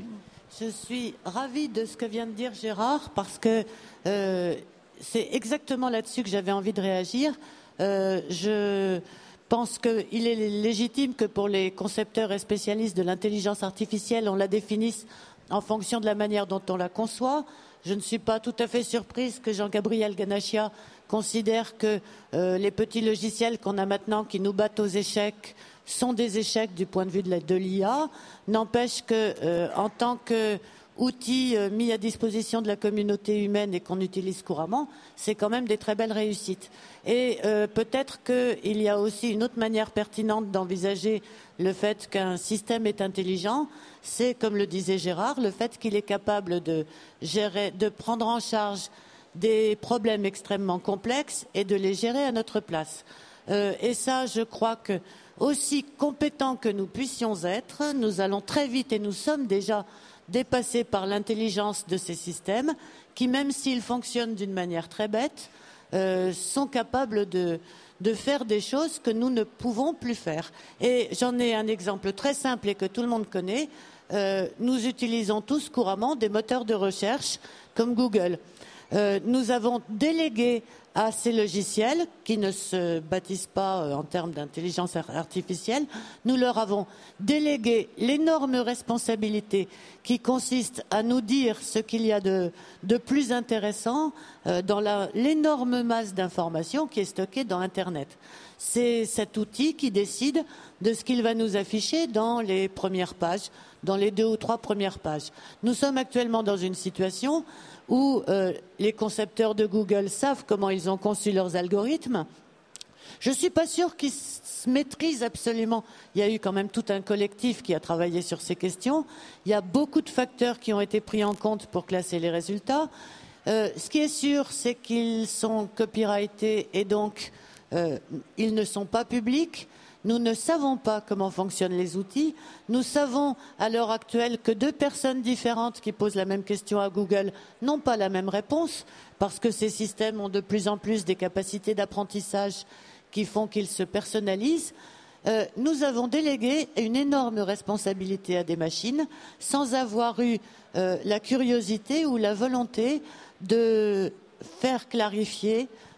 Je suis ravie de ce que vient de dire Gérard, parce que euh, c'est exactement là-dessus que j'avais envie de réagir. Euh, je pense qu'il est légitime que pour les concepteurs et spécialistes de l'intelligence artificielle, on la définisse en fonction de la manière dont on la conçoit. Je ne suis pas tout à fait surprise que Jean-Gabriel Ganachia considère que euh, les petits logiciels qu'on a maintenant qui nous battent aux échecs sont des échecs du point de vue de, la, de l'I A. N'empêche que, euh, en tant qu'outil euh, mis à disposition de la communauté humaine et qu'on utilise couramment, c'est quand même des très belles réussites. Et euh, peut-être qu'il y a aussi une autre manière pertinente d'envisager le fait qu'un système est intelligent, c'est, comme le disait Gérard, le fait qu'il est capable de gérer, de prendre en charge des problèmes extrêmement complexes et de les gérer à notre place. Euh, et ça, je crois que aussi compétents que nous puissions être, nous allons très vite, et nous sommes déjà dépassés par l'intelligence de ces systèmes, qui, même s'ils fonctionnent d'une manière très bête, euh, sont capables de, de faire des choses que nous ne pouvons plus faire. Et j'en ai un exemple très simple et que tout le monde connaît. Euh, nous utilisons tous couramment des moteurs de recherche comme Google. Euh, nous avons délégué à ces logiciels qui ne se bâtissent pas euh, en termes d'intelligence artificielle, nous leur avons délégué l'énorme responsabilité qui consiste à nous dire ce qu'il y a de, de plus intéressant euh, dans la, l'énorme masse d'informations qui est stockée dans Internet. C'est cet outil qui décide de ce qu'il va nous afficher dans les premières pages, dans les deux ou trois premières pages. Nous sommes actuellement dans une situation où euh, les concepteurs de Google savent comment ils ont conçu leurs algorithmes. Je ne suis pas sûre qu'ils se maîtrisent absolument. Il y a eu quand même tout un collectif qui a travaillé sur ces questions. Il y a beaucoup de facteurs qui ont été pris en compte pour classer les résultats. Euh, ce qui est sûr, c'est qu'ils sont copyrightés et donc euh, ils ne sont pas publics. Nous ne savons pas comment fonctionnent les outils. Nous savons à l'heure actuelle que deux personnes différentes qui posent la même question à Google n'ont pas la même réponse parce que ces systèmes ont de plus en plus des capacités d'apprentissage qui font qu'ils se personnalisent. Euh, nous avons délégué une énorme responsabilité à des machines sans avoir eu euh, la curiosité ou la volonté de faire clarifier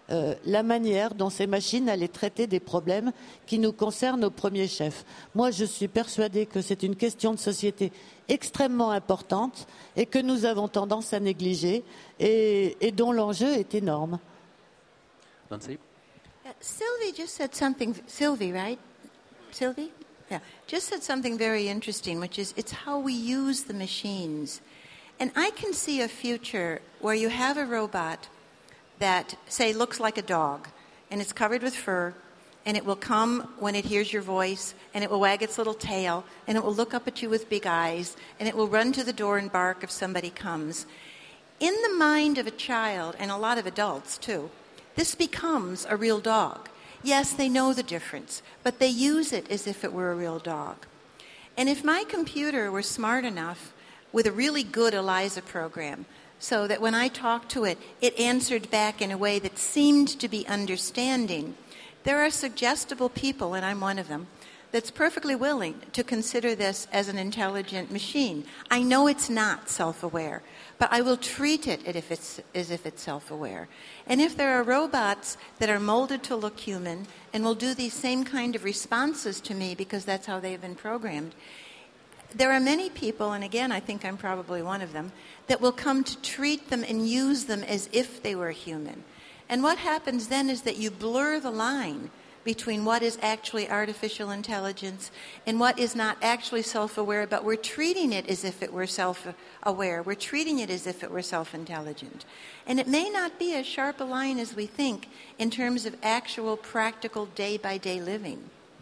euh, la manière dont ces machines allaient traiter des problèmes qui nous concernent au premier chef. Moi, je suis persuadée que c'est une question de société extrêmement importante et que nous avons tendance à négliger et, et dont l'enjeu est énorme. Nancy? Uh, Sylvie just said something, Sylvie, right? Sylvie? Yeah. Just said something very interesting, which is it's how we use the machines. And I can see a future where you have a robot that, say, looks like a dog, and it's covered with fur, and it will come when it hears your voice, and it will wag its little tail, and it will look up at you with big eyes, and it will run to the door and bark if somebody comes. In the mind of a child, and a lot of adults too, this becomes a real dog. Yes, they know the difference, but they use it as if it were a real dog. And if my computer were smart enough with a really good ELIZA program, so that when I talked to it, it answered back in a way that seemed to be understanding, there are suggestible people, and I'm one of them, that's perfectly willing to consider this as an intelligent machine. I know it's not self-aware, but I will treat it as if it's, as if it's self-aware. And if there are robots that are molded to look human and will do these same kind of responses to me because that's how they've been programmed, there are many people, and again, I think I'm probably one of them, that will come to treat them and use them as if they were human. And what happens then is that you blur the line between what is actually artificial intelligence and what is not actually self-aware, but we're treating it as if it were self-aware. We're treating it as if it were self-intelligent. And it may not be as sharp a line as we think in terms of actual, practical, day-by-day living.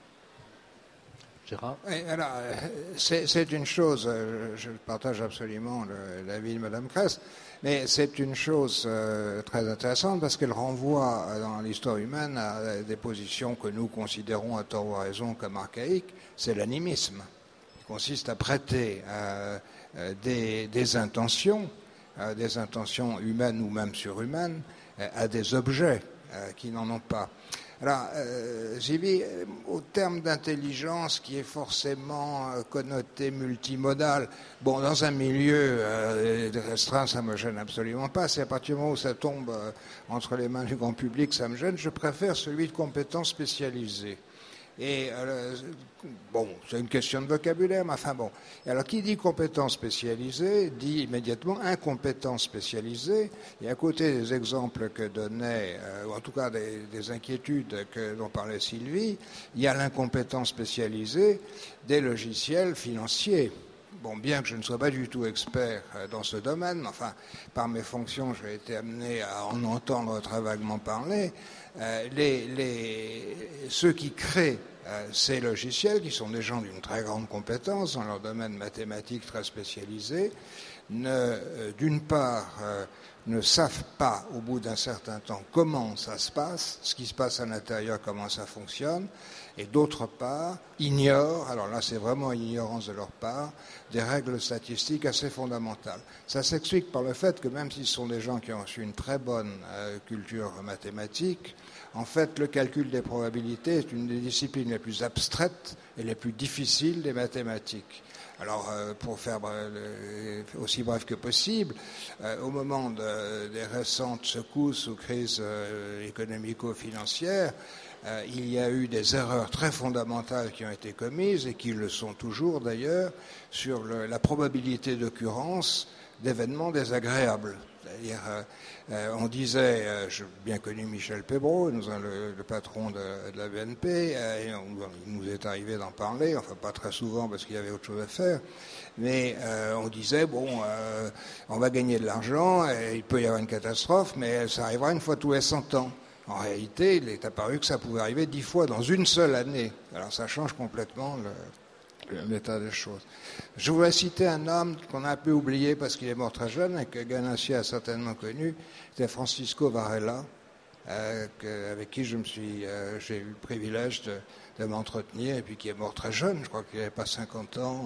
Gérard? Oui, alors, c'est, c'est une chose, je partage absolument le, l'avis de Mme Kress, mais c'est une chose euh, très intéressante parce qu'elle renvoie dans l'histoire humaine à des positions que nous considérons à tort ou à raison comme archaïques, c'est l'animisme, qui consiste à prêter euh, des, des intentions, euh, des intentions humaines ou même surhumaines, euh, à des objets euh, qui n'en ont pas. Alors, euh, j'ai vu au terme d'intelligence qui est forcément euh, connoté multimodal. Bon, dans un milieu euh, restreint, ça me gêne absolument pas. C'est à partir du moment où ça tombe euh, entre les mains du grand public, ça me gêne. Je préfère celui de compétences spécialisées. Et euh, bon, c'est une question de vocabulaire, mais enfin bon. Et alors, qui dit compétence spécialisée dit immédiatement incompétence spécialisée. Et à côté des exemples que donnait, euh, ou en tout cas des, des inquiétudes que, dont parlait Sylvie, il y a l'incompétence spécialisée des logiciels financiers. Bon, bien que je ne sois pas du tout expert dans ce domaine, enfin, par mes fonctions, j'ai été amené à en entendre très vaguement parler. Euh, les, les, ceux qui créent euh, ces logiciels, qui sont des gens d'une très grande compétence dans leur domaine mathématique très spécialisé, ne, euh, d'une part, euh, ne savent pas au bout d'un certain temps comment ça se passe, ce qui se passe à l'intérieur, comment ça fonctionne, et d'autre part, ignorent, alors là c'est vraiment une ignorance de leur part, des règles statistiques assez fondamentales. Ça s'explique par le fait que même si ce sont des gens qui ont reçu une très bonne euh, culture mathématique, en fait le calcul des probabilités est une des disciplines les plus abstraites et les plus difficiles des mathématiques. Alors, euh, pour faire euh, aussi bref que possible, euh, au moment de, des récentes secousses ou crises euh, économico-financières, euh, il y a eu des erreurs très fondamentales qui ont été commises, et qui le sont toujours d'ailleurs, sur le, la probabilité d'occurrence d'événements désagréables. C'est-à-dire, euh, euh, on disait, euh, j'ai bien connu Michel Pébreau, nous, le, le patron de, de la B N P, euh, et on, il nous est arrivé d'en parler, enfin pas très souvent parce qu'il y avait autre chose à faire, mais euh, on disait, bon, euh, on va gagner de l'argent, et il peut y avoir une catastrophe, mais ça arrivera une fois tous les cent ans. En réalité, il est apparu que ça pouvait arriver dix fois dans une seule année. Alors ça change complètement le... l'état des choses. Je voudrais citer un homme qu'on a un peu oublié parce qu'il est mort très jeune et que Ganassi a certainement connu, c'était Francisco Varela, euh, que, avec qui je me suis, euh, j'ai eu le privilège de, de m'entretenir, et puis qui est mort très jeune, je crois qu'il n'avait pas cinquante ans,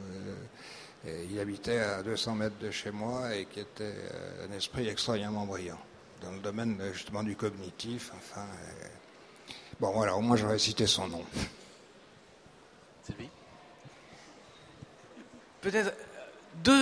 euh, et il habitait à deux cents mètres de chez moi, et qui était euh, un esprit extraordinairement brillant, dans le domaine justement du cognitif, enfin... Euh, bon voilà, au moins j'aurais cité son nom. Sylvie ? Peut-être deux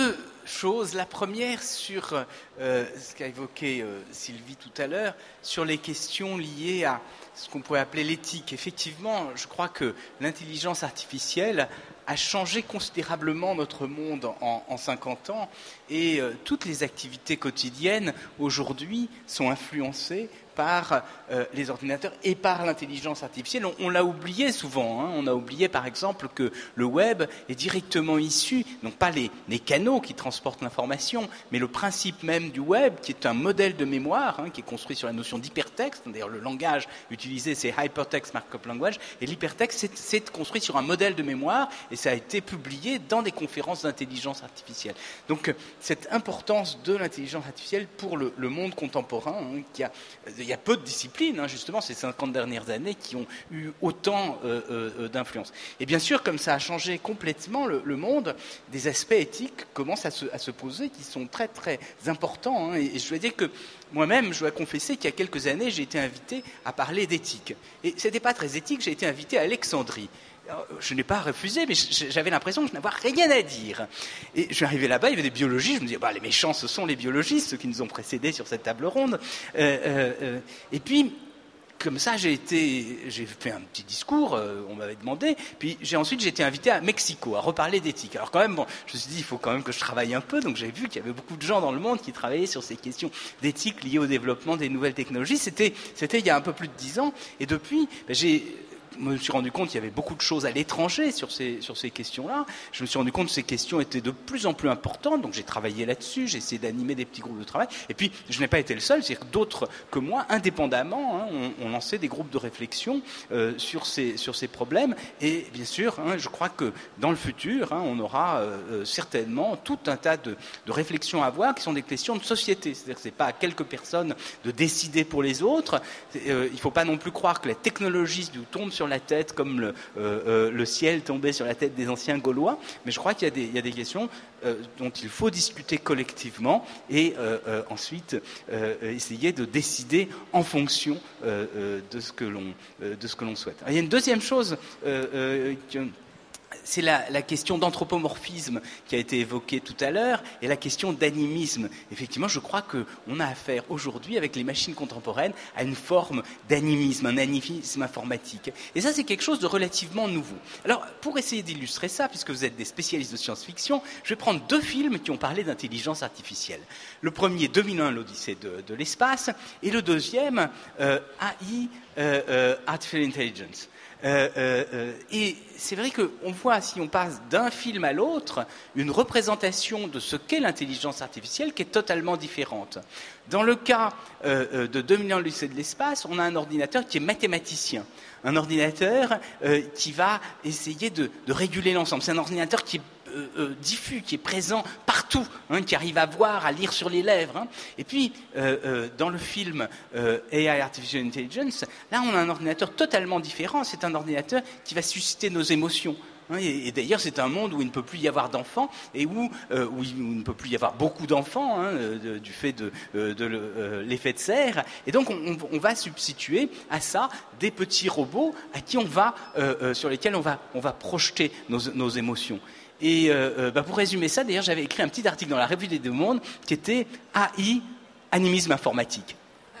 choses. La première sur euh, ce qu'a évoqué euh, Sylvie tout à l'heure, sur les questions liées à ce qu'on pourrait appeler l'éthique. Effectivement, je crois que l'intelligence artificielle a changé considérablement notre monde en, en cinquante ans et euh, toutes les activités quotidiennes aujourd'hui sont influencées par euh, les ordinateurs et par l'intelligence artificielle. On, on l'a oublié souvent. Hein. On a oublié, par exemple, que le web est directement issu, non pas les, les canaux qui transportent l'information, mais le principe même du web, qui est un modèle de mémoire, hein, qui est construit sur la notion d'hypertexte. D'ailleurs, le langage utilisé, c'est Hypertext Markup Language, et l'hypertexte, c'est, c'est construit sur un modèle de mémoire, et ça a été publié dans des conférences d'intelligence artificielle. Donc, cette importance de l'intelligence artificielle pour le, le monde contemporain, hein, qui a il y a peu de disciplines, hein, justement, ces cinquante dernières années, qui ont eu autant euh, euh, d'influence. Et bien sûr, comme ça a changé complètement le, le monde, des aspects éthiques commencent à se, à se poser, qui sont très, très importants. Hein, et, et je dois dire que moi-même, je dois confesser qu'il y a quelques années, j'ai été invité à parler d'éthique. Et ce n'était pas très éthique, j'ai été invité à Alexandrie. Alors, je n'ai pas refusé, mais j'avais l'impression de n'avoir rien à dire. Et je suis arrivé là-bas, il y avait des biologistes, je me disais, bah, les méchants, ce sont les biologistes, ceux qui nous ont précédés sur cette table ronde. Euh, euh, euh, et puis, comme ça, j'ai été, j'ai fait un petit discours, euh, on m'avait demandé, puis j'ai, ensuite j'ai été invité à Mexico, à reparler d'éthique. Alors quand même, bon, je me suis dit, il faut quand même que je travaille un peu, donc j'ai vu qu'il y avait beaucoup de gens dans le monde qui travaillaient sur ces questions d'éthique liées au développement des nouvelles technologies. C'était, c'était il y a un peu plus de dix ans, et depuis, ben, j'ai... Je me suis rendu compte qu'il y avait beaucoup de choses à l'étranger sur ces, sur ces questions-là. Je me suis rendu compte que ces questions étaient de plus en plus importantes, donc j'ai travaillé là-dessus, j'ai essayé d'animer des petits groupes de travail. Et puis, je n'ai pas été le seul, c'est-à-dire que d'autres que moi, indépendamment, hein, ont, ont lancé des groupes de réflexion euh, sur, ces, sur ces problèmes. Et bien sûr, hein, je crois que dans le futur, hein, on aura euh, certainement tout un tas de, de réflexions à avoir qui sont des questions de société. C'est-à-dire que ce n'est pas à quelques personnes de décider pour les autres. Euh, il ne faut pas non plus croire que la technologie nous tombe sur la tête comme le, euh, euh, le ciel tombait sur la tête des anciens Gaulois, mais je crois qu'il y a des, il y a des questions euh, dont il faut discuter collectivement et euh, euh, ensuite euh, essayer de décider en fonction euh, euh, de ce que l'on, euh, de ce que l'on souhaite. Alors, il y a une deuxième chose euh, euh, que c'est la, la question d'anthropomorphisme qui a été évoquée tout à l'heure et la question d'animisme. Effectivement, je crois qu'on a affaire aujourd'hui, avec les machines contemporaines, à une forme d'animisme, un animisme informatique. Et ça, c'est quelque chose de relativement nouveau. Alors, pour essayer d'illustrer ça, puisque vous êtes des spécialistes de science-fiction, je vais prendre deux films qui ont parlé d'intelligence artificielle. Le premier, deux mille un, l'Odyssée de, de l'espace, et le deuxième, euh, A I, euh, euh, Artificial Intelligence. Euh, euh, euh, et c'est vrai qu'on voit, si on passe d'un film à l'autre, une représentation de ce qu'est l'intelligence artificielle qui est totalement différente. Dans le cas euh, de deux mille ans, l'Odyssée de l'espace, on a un ordinateur qui est mathématicien, un ordinateur euh, qui va essayer de, de réguler l'ensemble. C'est un ordinateur qui est Euh, euh, diffus, qui est présent partout, hein, qui arrive à voir, à lire sur les lèvres. Hein. Et puis, euh, euh, dans le film euh, A I, Artificial Intelligence, là, on a un ordinateur totalement différent. C'est un ordinateur qui va susciter nos émotions. Hein, et, et d'ailleurs, c'est un monde où il ne peut plus y avoir d'enfants et où, euh, où, il, où il ne peut plus y avoir beaucoup d'enfants hein, de, du fait de, de, de euh, l'effet de serre. Et donc, on, on va substituer à ça des petits robots à qui on va, euh, euh, sur lesquels on va, on va projeter nos, nos émotions. Et euh, bah pour résumer ça, d'ailleurs, j'avais écrit un petit article dans la Revue des Deux Mondes qui était A I, animisme informatique.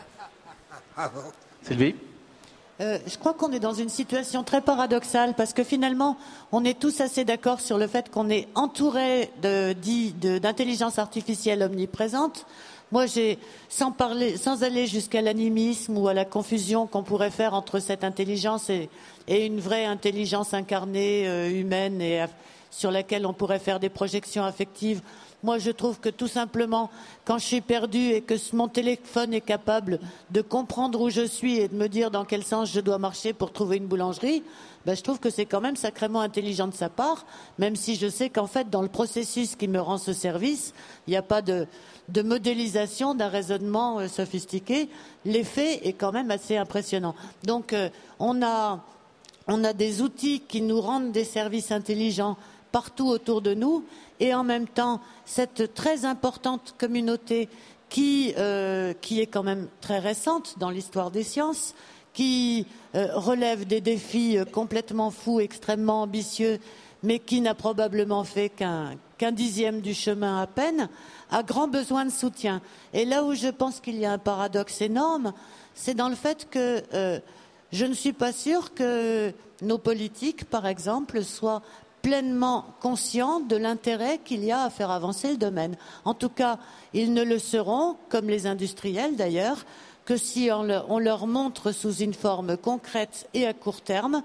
Ah bon ? Sylvie ? Euh, je crois qu'on est dans une situation très paradoxale parce que finalement, on est tous assez d'accord sur le fait qu'on est entouré de, de, d'intelligence artificielle omniprésente. Moi, j'ai, sans parler, sans aller jusqu'à l'animisme ou à la confusion qu'on pourrait faire entre cette intelligence et, et une vraie intelligence incarnée, euh, humaine et sur laquelle on pourrait faire des projections affectives. Moi, je trouve que tout simplement, quand je suis perdue et que mon téléphone est capable de comprendre où je suis et de me dire dans quel sens je dois marcher pour trouver une boulangerie, ben, je trouve que c'est quand même sacrément intelligent de sa part, même si je sais qu'en fait, dans le processus qui me rend ce service, il n'y a pas de, de modélisation, d'un raisonnement euh, sophistiqué. L'effet est quand même assez impressionnant. Donc, euh, on a, on a des outils qui nous rendent des services intelligents partout autour de nous, et en même temps, cette très importante communauté qui, euh, qui est quand même très récente dans l'histoire des sciences, qui euh, relève des défis euh, complètement fous, extrêmement ambitieux, mais qui n'a probablement fait qu'un, qu'un dixième du chemin à peine, a grand besoin de soutien. Et là où je pense qu'il y a un paradoxe énorme, c'est dans le fait que euh, je ne suis pas sûre que nos politiques, par exemple, soient pleinement conscients de l'intérêt qu'il y a à faire avancer le domaine. En tout cas, ils ne le seront, comme les industriels d'ailleurs, que si on leur, on leur montre sous une forme concrète et à court terme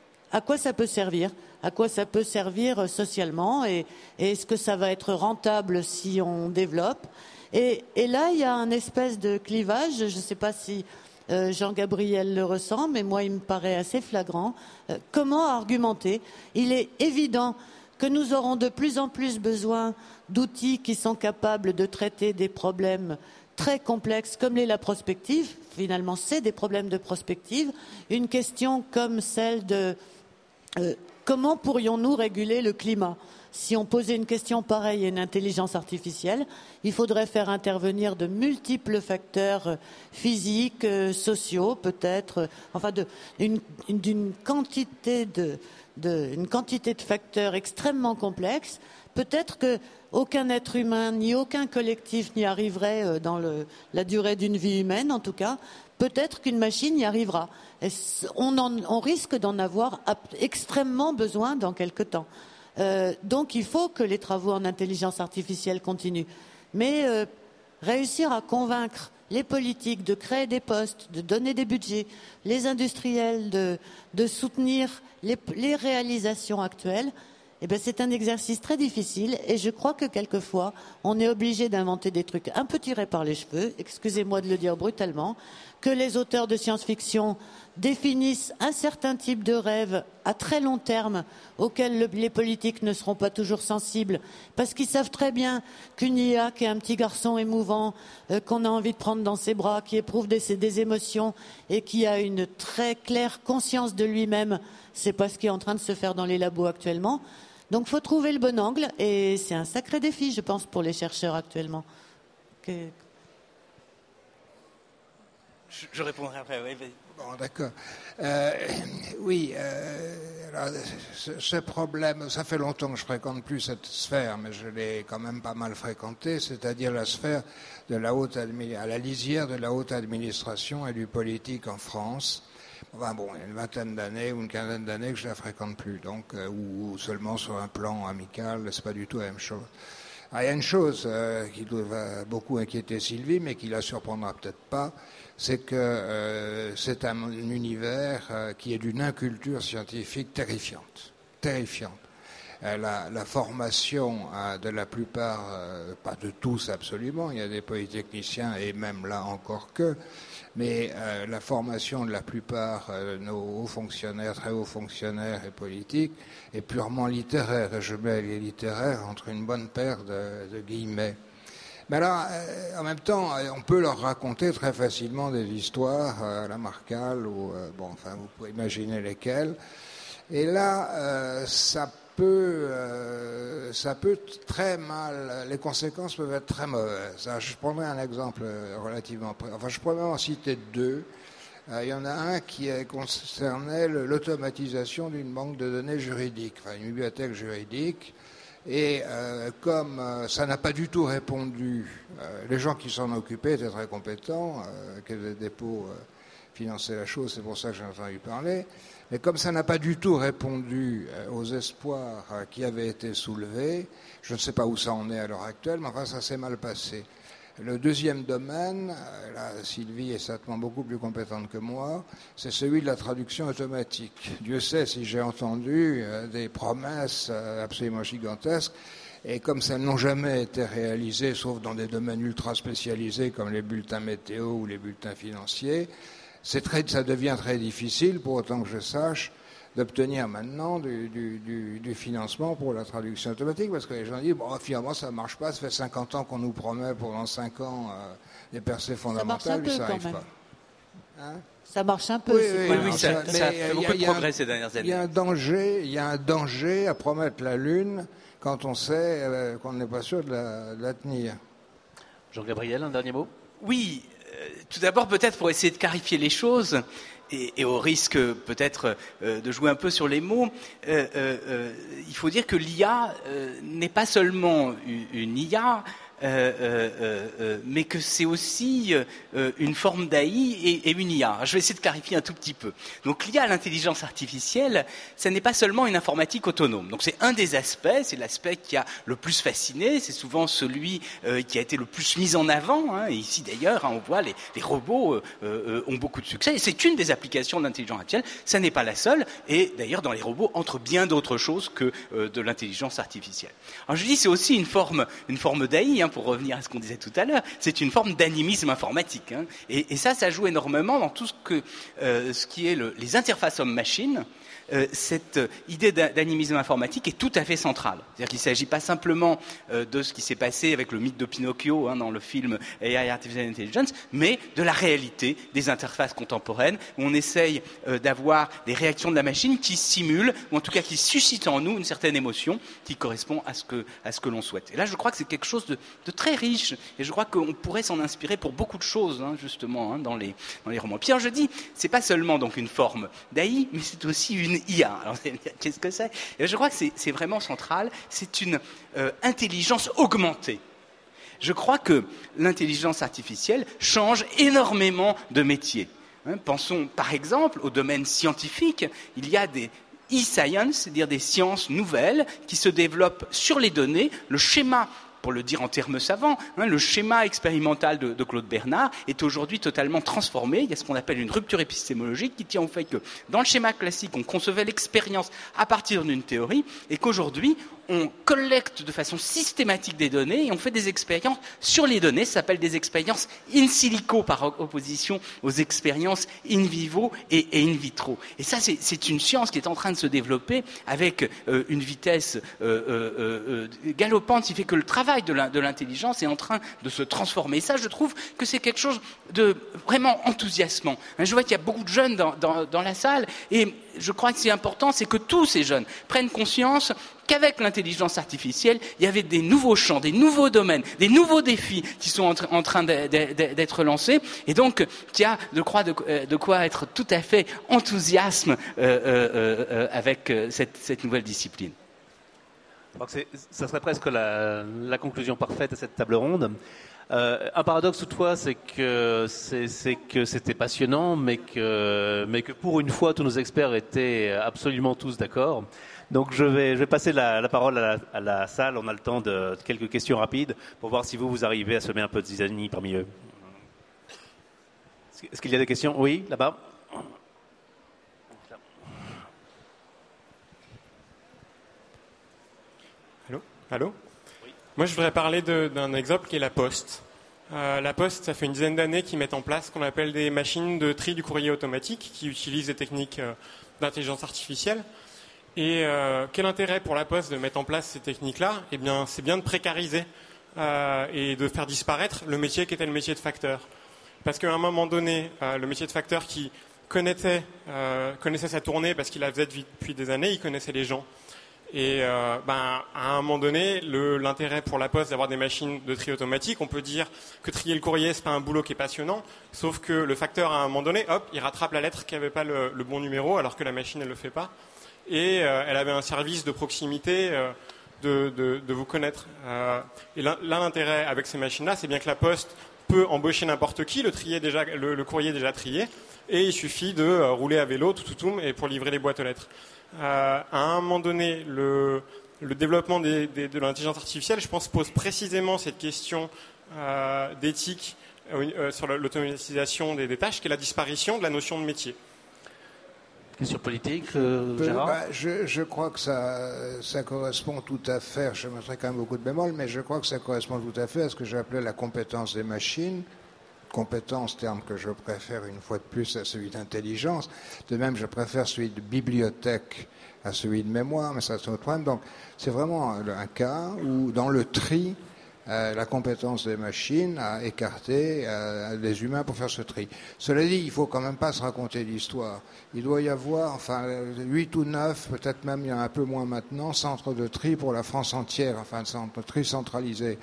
à quoi ça peut servir, à quoi ça peut servir socialement et, et est-ce que ça va être rentable si on développe. Et, et là, il y a un espèce de clivage, je ne sais pas si euh, Jean-Gabriel le ressent, mais moi, il me paraît assez flagrant. Euh, comment argumenter ? Il est évident que nous aurons de plus en plus besoin d'outils qui sont capables de traiter des problèmes très complexes comme l'est la prospective. Finalement, c'est des problèmes de prospective. Une question comme celle de euh, comment pourrions-nous réguler le climat ? Si on posait une question pareille à une intelligence artificielle, il faudrait faire intervenir de multiples facteurs physiques, sociaux, peut-être, enfin, de, une, d'une quantité de, de, une quantité de facteurs extrêmement complexes. Peut-être qu'aucun être humain ni aucun collectif n'y arriverait dans le, la durée d'une vie humaine, en tout cas. Peut-être qu'une machine y arrivera. Et on, en, on risque d'en avoir extrêmement besoin dans quelque temps. Euh, donc il faut que les travaux en intelligence artificielle continuent. Mais euh, réussir à convaincre les politiques de créer des postes, de donner des budgets, les industriels de, de soutenir les, les réalisations actuelles, eh bien, c'est un exercice très difficile et je crois que quelquefois on est obligé d'inventer des trucs un peu tirés par les cheveux, excusez-moi de le dire brutalement, que les auteurs de science-fiction définissent un certain type de rêve à très long terme auquel le, les politiques ne seront pas toujours sensibles parce qu'ils savent très bien qu'une I A qui est un petit garçon émouvant euh, qu'on a envie de prendre dans ses bras, qui éprouve des, des émotions et qui a une très claire conscience de lui-même, c'est pas ce qui est en train de se faire dans les labos actuellement. Donc il faut trouver le bon angle et c'est un sacré défi, je pense, pour les chercheurs actuellement. Que... Je, je répondrai après, oui. Bon, d'accord. Euh, oui, euh, alors, ce, ce problème, ça fait longtemps que je fréquente plus cette sphère, mais je l'ai quand même pas mal fréquentée, c'est-à-dire la sphère de la haute admi- à la lisière de la haute administration et du politique en France. Enfin bon, il y a une vingtaine d'années ou une quinzaine d'années que je la fréquente plus, donc euh, ou, ou seulement sur un plan amical, c'est pas du tout la même chose. Alors, il y a une chose euh, qui doit beaucoup inquiéter Sylvie, mais qui la surprendra peut-être pas, c'est que euh, c'est un univers euh, qui est d'une inculture scientifique terrifiante, terrifiante. Euh, la, la formation euh, de la plupart, euh, pas de tous absolument, il y a des polytechniciens et même là encore que, mais euh, la formation de la plupart euh, de nos hauts fonctionnaires, très hauts fonctionnaires et politiques est purement littéraire, et je mets les littéraires entre une bonne paire de, de guillemets. Mais alors, euh, en même temps, on peut leur raconter très facilement des histoires euh, à la Marcal, ou, euh, bon, enfin, vous pouvez imaginer lesquelles. Et là, euh, ça peut, euh, ça peut très mal, les conséquences peuvent être très mauvaises. Alors, je prendrai un exemple relativement, enfin, je pourrais en citer deux. Euh, il y en a un qui concernait l'automatisation d'une banque de données juridiques, enfin, une bibliothèque juridique. Et euh, comme euh, ça n'a pas du tout répondu, euh, les gens qui s'en occupaient étaient très compétents, euh, Caisse des dépôts euh, finançait la chose, c'est pour ça que j'ai entendu parler, mais comme ça n'a pas du tout répondu euh, aux espoirs euh, qui avaient été soulevés, je ne sais pas où ça en est à l'heure actuelle, mais enfin ça s'est mal passé. Le deuxième domaine, là, Sylvie est certainement beaucoup plus compétente que moi, c'est celui de la traduction automatique. Dieu sait si j'ai entendu euh, des promesses euh, absolument gigantesques, et comme ça n'ont jamais été réalisées, sauf dans des domaines ultra spécialisés comme les bulletins météo ou les bulletins financiers, c'est très, ça devient très difficile, pour autant que je sache, d'obtenir maintenant du, du, du, du financement pour la traduction automatique, parce que les gens disent, bon, finalement, ça ne marche pas, ça fait cinquante ans qu'on nous promet pendant cinq ans euh, des percées fondamentales, mais ça n'arrive pas. Hein? Ça marche un peu. Oui, c'est oui, pas oui, ça, ça a fait beaucoup de progrès ces dernières années. Il y a un danger, il y a un danger à promettre la Lune quand on sait euh, qu'on n'est pas sûr de la, de la tenir. Jean-Gabriel, un dernier mot ? Oui, euh, tout d'abord, peut-être pour essayer de clarifier les choses, et, et au risque peut-être euh, de jouer un peu sur les mots, euh, euh, il faut dire que l'I A euh, n'est pas seulement une, une I A, Euh, euh, euh, mais que c'est aussi euh, une forme d'A I et, et une I A. Alors, je vais essayer de clarifier un tout petit peu. Donc l'I A, l'intelligence artificielle, ça n'est pas seulement une informatique autonome. Donc c'est un des aspects, c'est l'aspect qui a le plus fasciné, c'est souvent celui euh, qui a été le plus mis en avant. Hein, et ici d'ailleurs, hein, on voit les, les robots euh, euh, ont beaucoup de succès. Et c'est une des applications de l'intelligence artificielle. Ça n'est pas la seule. Et d'ailleurs, dans les robots entrent bien d'autres choses que euh, de l'intelligence artificielle. Alors je dis, c'est aussi une forme, une forme d'A I. Hein, pour revenir à ce qu'on disait tout à l'heure, c'est une forme d'animisme informatique. Hein. Et, et ça, ça joue énormément dans tout ce, que, euh, ce qui est le, les interfaces homme-machine. Euh, cette idée d'animisme informatique est tout à fait centrale. C'est-à-dire qu'il ne s'agit pas simplement euh, de ce qui s'est passé avec le mythe de Pinocchio hein, dans le film A I, Artificial Intelligence, mais de la réalité des interfaces contemporaines, où on essaye euh, d'avoir des réactions de la machine qui simulent, ou en tout cas qui suscitent en nous une certaine émotion qui correspond à ce que, à ce que l'on souhaite. Et là, je crois que c'est quelque chose de, de très riche, et je crois qu'on pourrait s'en inspirer pour beaucoup de choses, hein, justement, hein, dans, les, dans les romans. Puis alors, je dis, c'est pas seulement donc une forme d'A I, mais c'est aussi une I A. Alors, qu'est-ce que c'est ? Et je crois que c'est, c'est vraiment central. C'est une euh, intelligence augmentée. Je crois que l'intelligence artificielle change énormément de métiers. Hein, pensons par exemple au domaine scientifique. Il y a des e-science, c'est-à-dire des sciences nouvelles qui se développent sur les données. Le schéma, pour le dire en termes savants, hein, le schéma expérimental de, de Claude Bernard est aujourd'hui totalement transformé. Il y a ce qu'on appelle une rupture épistémologique qui tient au fait que dans le schéma classique, on concevait l'expérience à partir d'une théorie et qu'aujourd'hui, on collecte de façon systématique des données et on fait des expériences sur les données. Ça s'appelle des expériences in silico par opposition aux expériences in vivo et, et in vitro. Et ça, c'est, c'est une science qui est en train de se développer avec euh, une vitesse euh, euh, euh, galopante, qui fait que le travail de, la, de l'intelligence est en train de se transformer. Et ça, je trouve que c'est quelque chose de vraiment enthousiasmant. Je vois qu'il y a beaucoup de jeunes dans, dans, dans la salle et je crois que c'est important, c'est que tous ces jeunes prennent conscience qu'avec l'intelligence artificielle, il y avait des nouveaux champs, des nouveaux domaines, des nouveaux défis qui sont en, tra- en train de, de, de, d'être lancés, et donc qu'il y a de quoi, de, de quoi être tout à fait enthousiasme euh, euh, euh, avec cette, cette nouvelle discipline. Je crois que c'est, ça serait presque la, la conclusion parfaite à cette table ronde. Euh, un paradoxe toutefois, c'est que, c'est, c'est que c'était passionnant, mais que, mais que pour une fois, tous nos experts étaient absolument tous d'accord. Donc je vais, je vais passer la, la parole à la, à la salle. On a le temps de, de quelques questions rapides pour voir si vous, vous arrivez à semer un peu de zizanie parmi eux. Est-ce qu'il y a des questions ? Oui, là-bas. Allô ? Allô ? Oui. Moi, je voudrais parler de, d'un exemple qui est la Poste. Euh, la Poste, ça fait une dizaine d'années qu'ils mettent en place ce qu'on appelle des machines de tri du courrier automatique qui utilisent des techniques euh, d'intelligence artificielle. Et euh, quel intérêt pour la Poste de mettre en place ces techniques-là ? Eh bien, c'est bien de précariser euh, et de faire disparaître le métier qui était le métier de facteur. Parce qu'à un moment donné, euh, le métier de facteur qui connaissait, euh, connaissait sa tournée parce qu'il la faisait depuis des années, il connaissait les gens. Et euh, ben, à un moment donné, le, l'intérêt pour la Poste d'avoir des machines de tri automatique, on peut dire que trier le courrier, c'est pas un boulot qui est passionnant, sauf que le facteur, à un moment donné, hop, il rattrape la lettre qui n'avait pas le, le bon numéro, alors que la machine, elle le fait pas. Et euh, elle avait un service de proximité, euh, de, de, de vous connaître. Euh, et là, là, l'intérêt avec ces machines-là, c'est bien que la Poste peut embaucher n'importe qui, le, trier déjà, le, le courrier est déjà trié, et il suffit de euh, rouler à vélo, tout, tout, tout, et pour livrer les boîtes aux lettres. Euh, à un moment donné, le, le développement des, des, de l'intelligence artificielle, je pense, pose précisément cette question euh, d'éthique euh, sur l'automatisation des, des tâches, qui est la disparition de la notion de métier. Question politique, euh, Gérard ? bah, je, je crois que ça, ça correspond tout à fait, je mettrai quand même beaucoup de bémol, mais je crois que ça correspond tout à fait à ce que j'appelais la compétence des machines. Compétence, terme que je préfère une fois de plus à celui d'intelligence. De même, je préfère celui de bibliothèque à celui de mémoire, mais ça c'est autre problème. Donc, c'est vraiment un cas où, dans le tri, euh, la compétence des machines a écarté euh, les humains pour faire ce tri. Cela dit, il faut quand même pas se raconter l'histoire. Il doit y avoir, enfin, huit ou neuf, peut-être même il y en a un peu moins maintenant, centres de tri pour la France entière, enfin, centres de tri centralisés.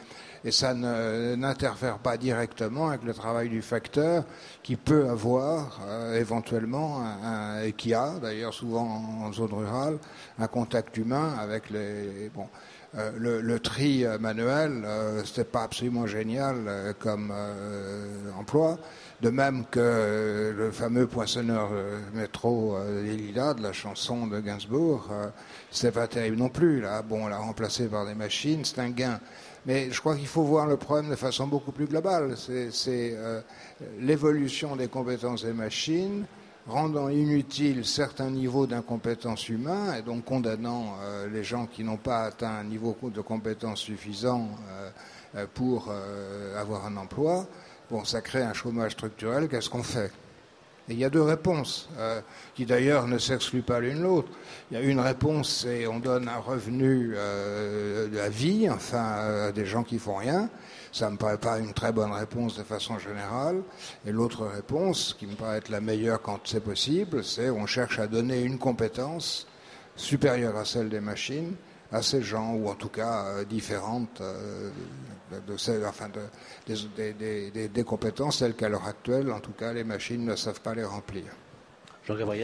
et ça ne, n'interfère pas directement avec le travail du facteur qui peut avoir euh, éventuellement, un, un, et qui a d'ailleurs souvent en, en zone rurale, un contact humain avec les... Bon, euh, le, le tri manuel, euh, c'était pas absolument génial euh, comme euh, emploi. De même que euh, le fameux poinçonneur euh, métro euh, des Lilas de la chanson de Gainsbourg, euh, c'était pas terrible non plus. Là, bon, on l'a remplacé par des machines, c'est un gain. Mais je crois qu'il faut voir le problème de façon beaucoup plus globale. C'est, c'est euh, l'évolution des compétences des machines, rendant inutile certains niveaux d'incompétence humain et donc condamnant euh, les gens qui n'ont pas atteint un niveau de compétence suffisant euh, pour euh, avoir un emploi. Bon, ça crée un chômage structurel, qu'est-ce qu'on fait ? Et il y a deux réponses, euh, qui d'ailleurs ne s'excluent pas l'une l'autre. Il y a une réponse, c'est on donne un revenu euh, de la vie, enfin, à des gens qui font rien. Ça me paraît pas une très bonne réponse de façon générale. Et l'autre réponse, qui me paraît être la meilleure quand c'est possible, c'est on cherche à donner une compétence supérieure à celle des machines à ces gens, ou en tout cas euh, différente euh, de, de, celles, enfin de, des, des, des, des compétences telles qu'à l'heure actuelle, en tout cas, les machines ne savent pas les remplir. Jean-Gabriel ?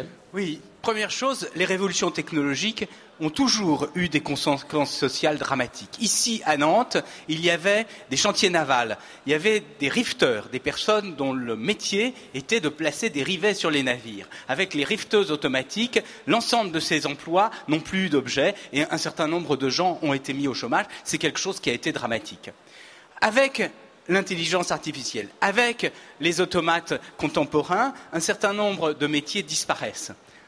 Oui, première chose, les révolutions technologiques ont toujours eu des conséquences sociales dramatiques. Ici, à Nantes, il y avait des chantiers navals, il y avait des rifteurs, des personnes dont le métier était de placer des rivets sur les navires. Avec les rifteuses automatiques, l'ensemble de ces emplois n'ont plus d'objets et un certain nombre de gens ont été mis au chômage. C'est quelque chose qui a été dramatique. Avec l'intelligence artificielle, avec les automates contemporains, un certain nombre de métiers disparaissent.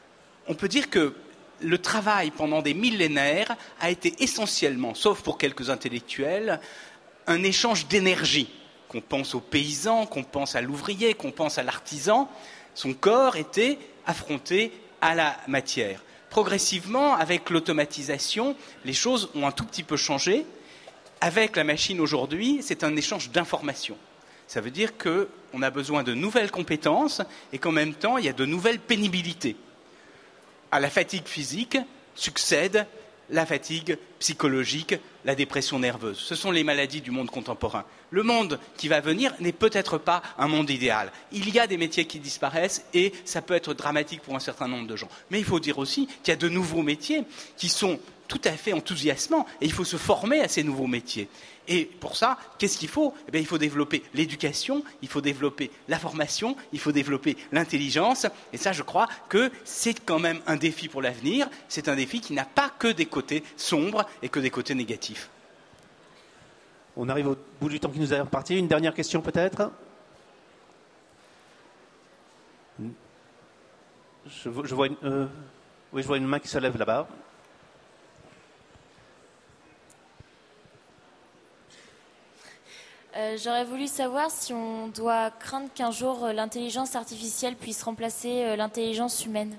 On peut dire que le travail pendant des millénaires a été essentiellement, sauf pour quelques intellectuels, un échange d'énergie. Qu'on pense aux paysans, qu'on pense à l'ouvrier, qu'on pense à l'artisan, son corps était affronté à la matière. Progressivement, avec l'automatisation, les choses ont un tout petit peu changé. Avec la machine aujourd'hui, c'est un échange d'informations. Ça veut dire qu'on a besoin de nouvelles compétences et qu'en même temps, il y a de nouvelles pénibilités. À la fatigue physique succède la fatigue psychologique, la dépression nerveuse. Ce sont les maladies du monde contemporain. Le monde qui va venir n'est peut-être pas un monde idéal. Il y a des métiers qui disparaissent et ça peut être dramatique pour un certain nombre de gens. Mais il faut dire aussi qu'il y a de nouveaux métiers qui sont tout à fait enthousiasmants et il faut se former à ces nouveaux métiers. Et pour ça, qu'est-ce qu'il faut ? Eh bien, il faut développer l'éducation, il faut développer la formation, il faut développer l'intelligence. Et ça, je crois que c'est quand même un défi pour l'avenir. C'est un défi qui n'a pas que des côtés sombres et que des côtés négatifs. On arrive au bout du temps qui nous est imparti. Une dernière question peut-être ? je, je, vois une, euh, oui, je vois une main qui se lève là-bas. Euh, j'aurais voulu savoir si on doit craindre qu'un jour euh, l'intelligence artificielle puisse remplacer euh, l'intelligence humaine.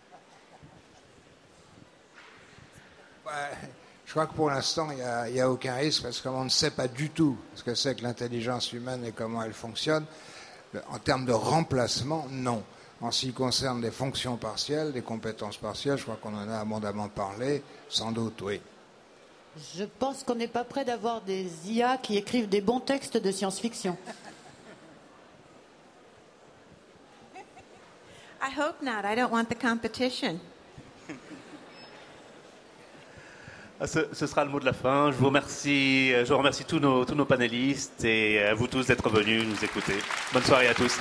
Ouais, je crois que pour l'instant, il n'y a, a aucun risque parce qu'on ne sait pas du tout ce que c'est que l'intelligence humaine et comment elle fonctionne. En termes de remplacement, non. En ce qui concerne les fonctions partielles, les compétences partielles, je crois qu'on en a abondamment parlé, sans doute, oui. Je pense qu'on n'est pas près d'avoir des I A qui écrivent des bons textes de science-fiction. I hope not. I don't want the competition. Ce, ce sera le mot de la fin. Je vous remercie, je vous remercie tous nos, tous nos panélistes et à vous tous d'être venus nous écouter. Bonne soirée à tous.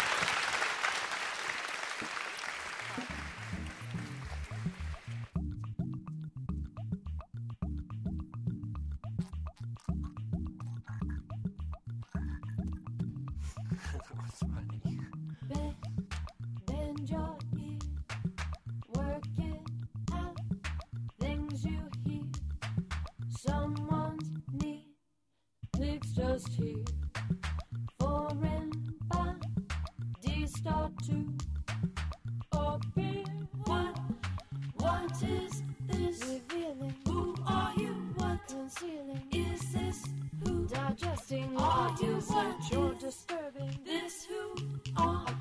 Just here, foreign bodies start to appear. What, what is this? Revealing. Who are you? What concealing? Is this who? Digesting. Are you what? You're disturbing. This who are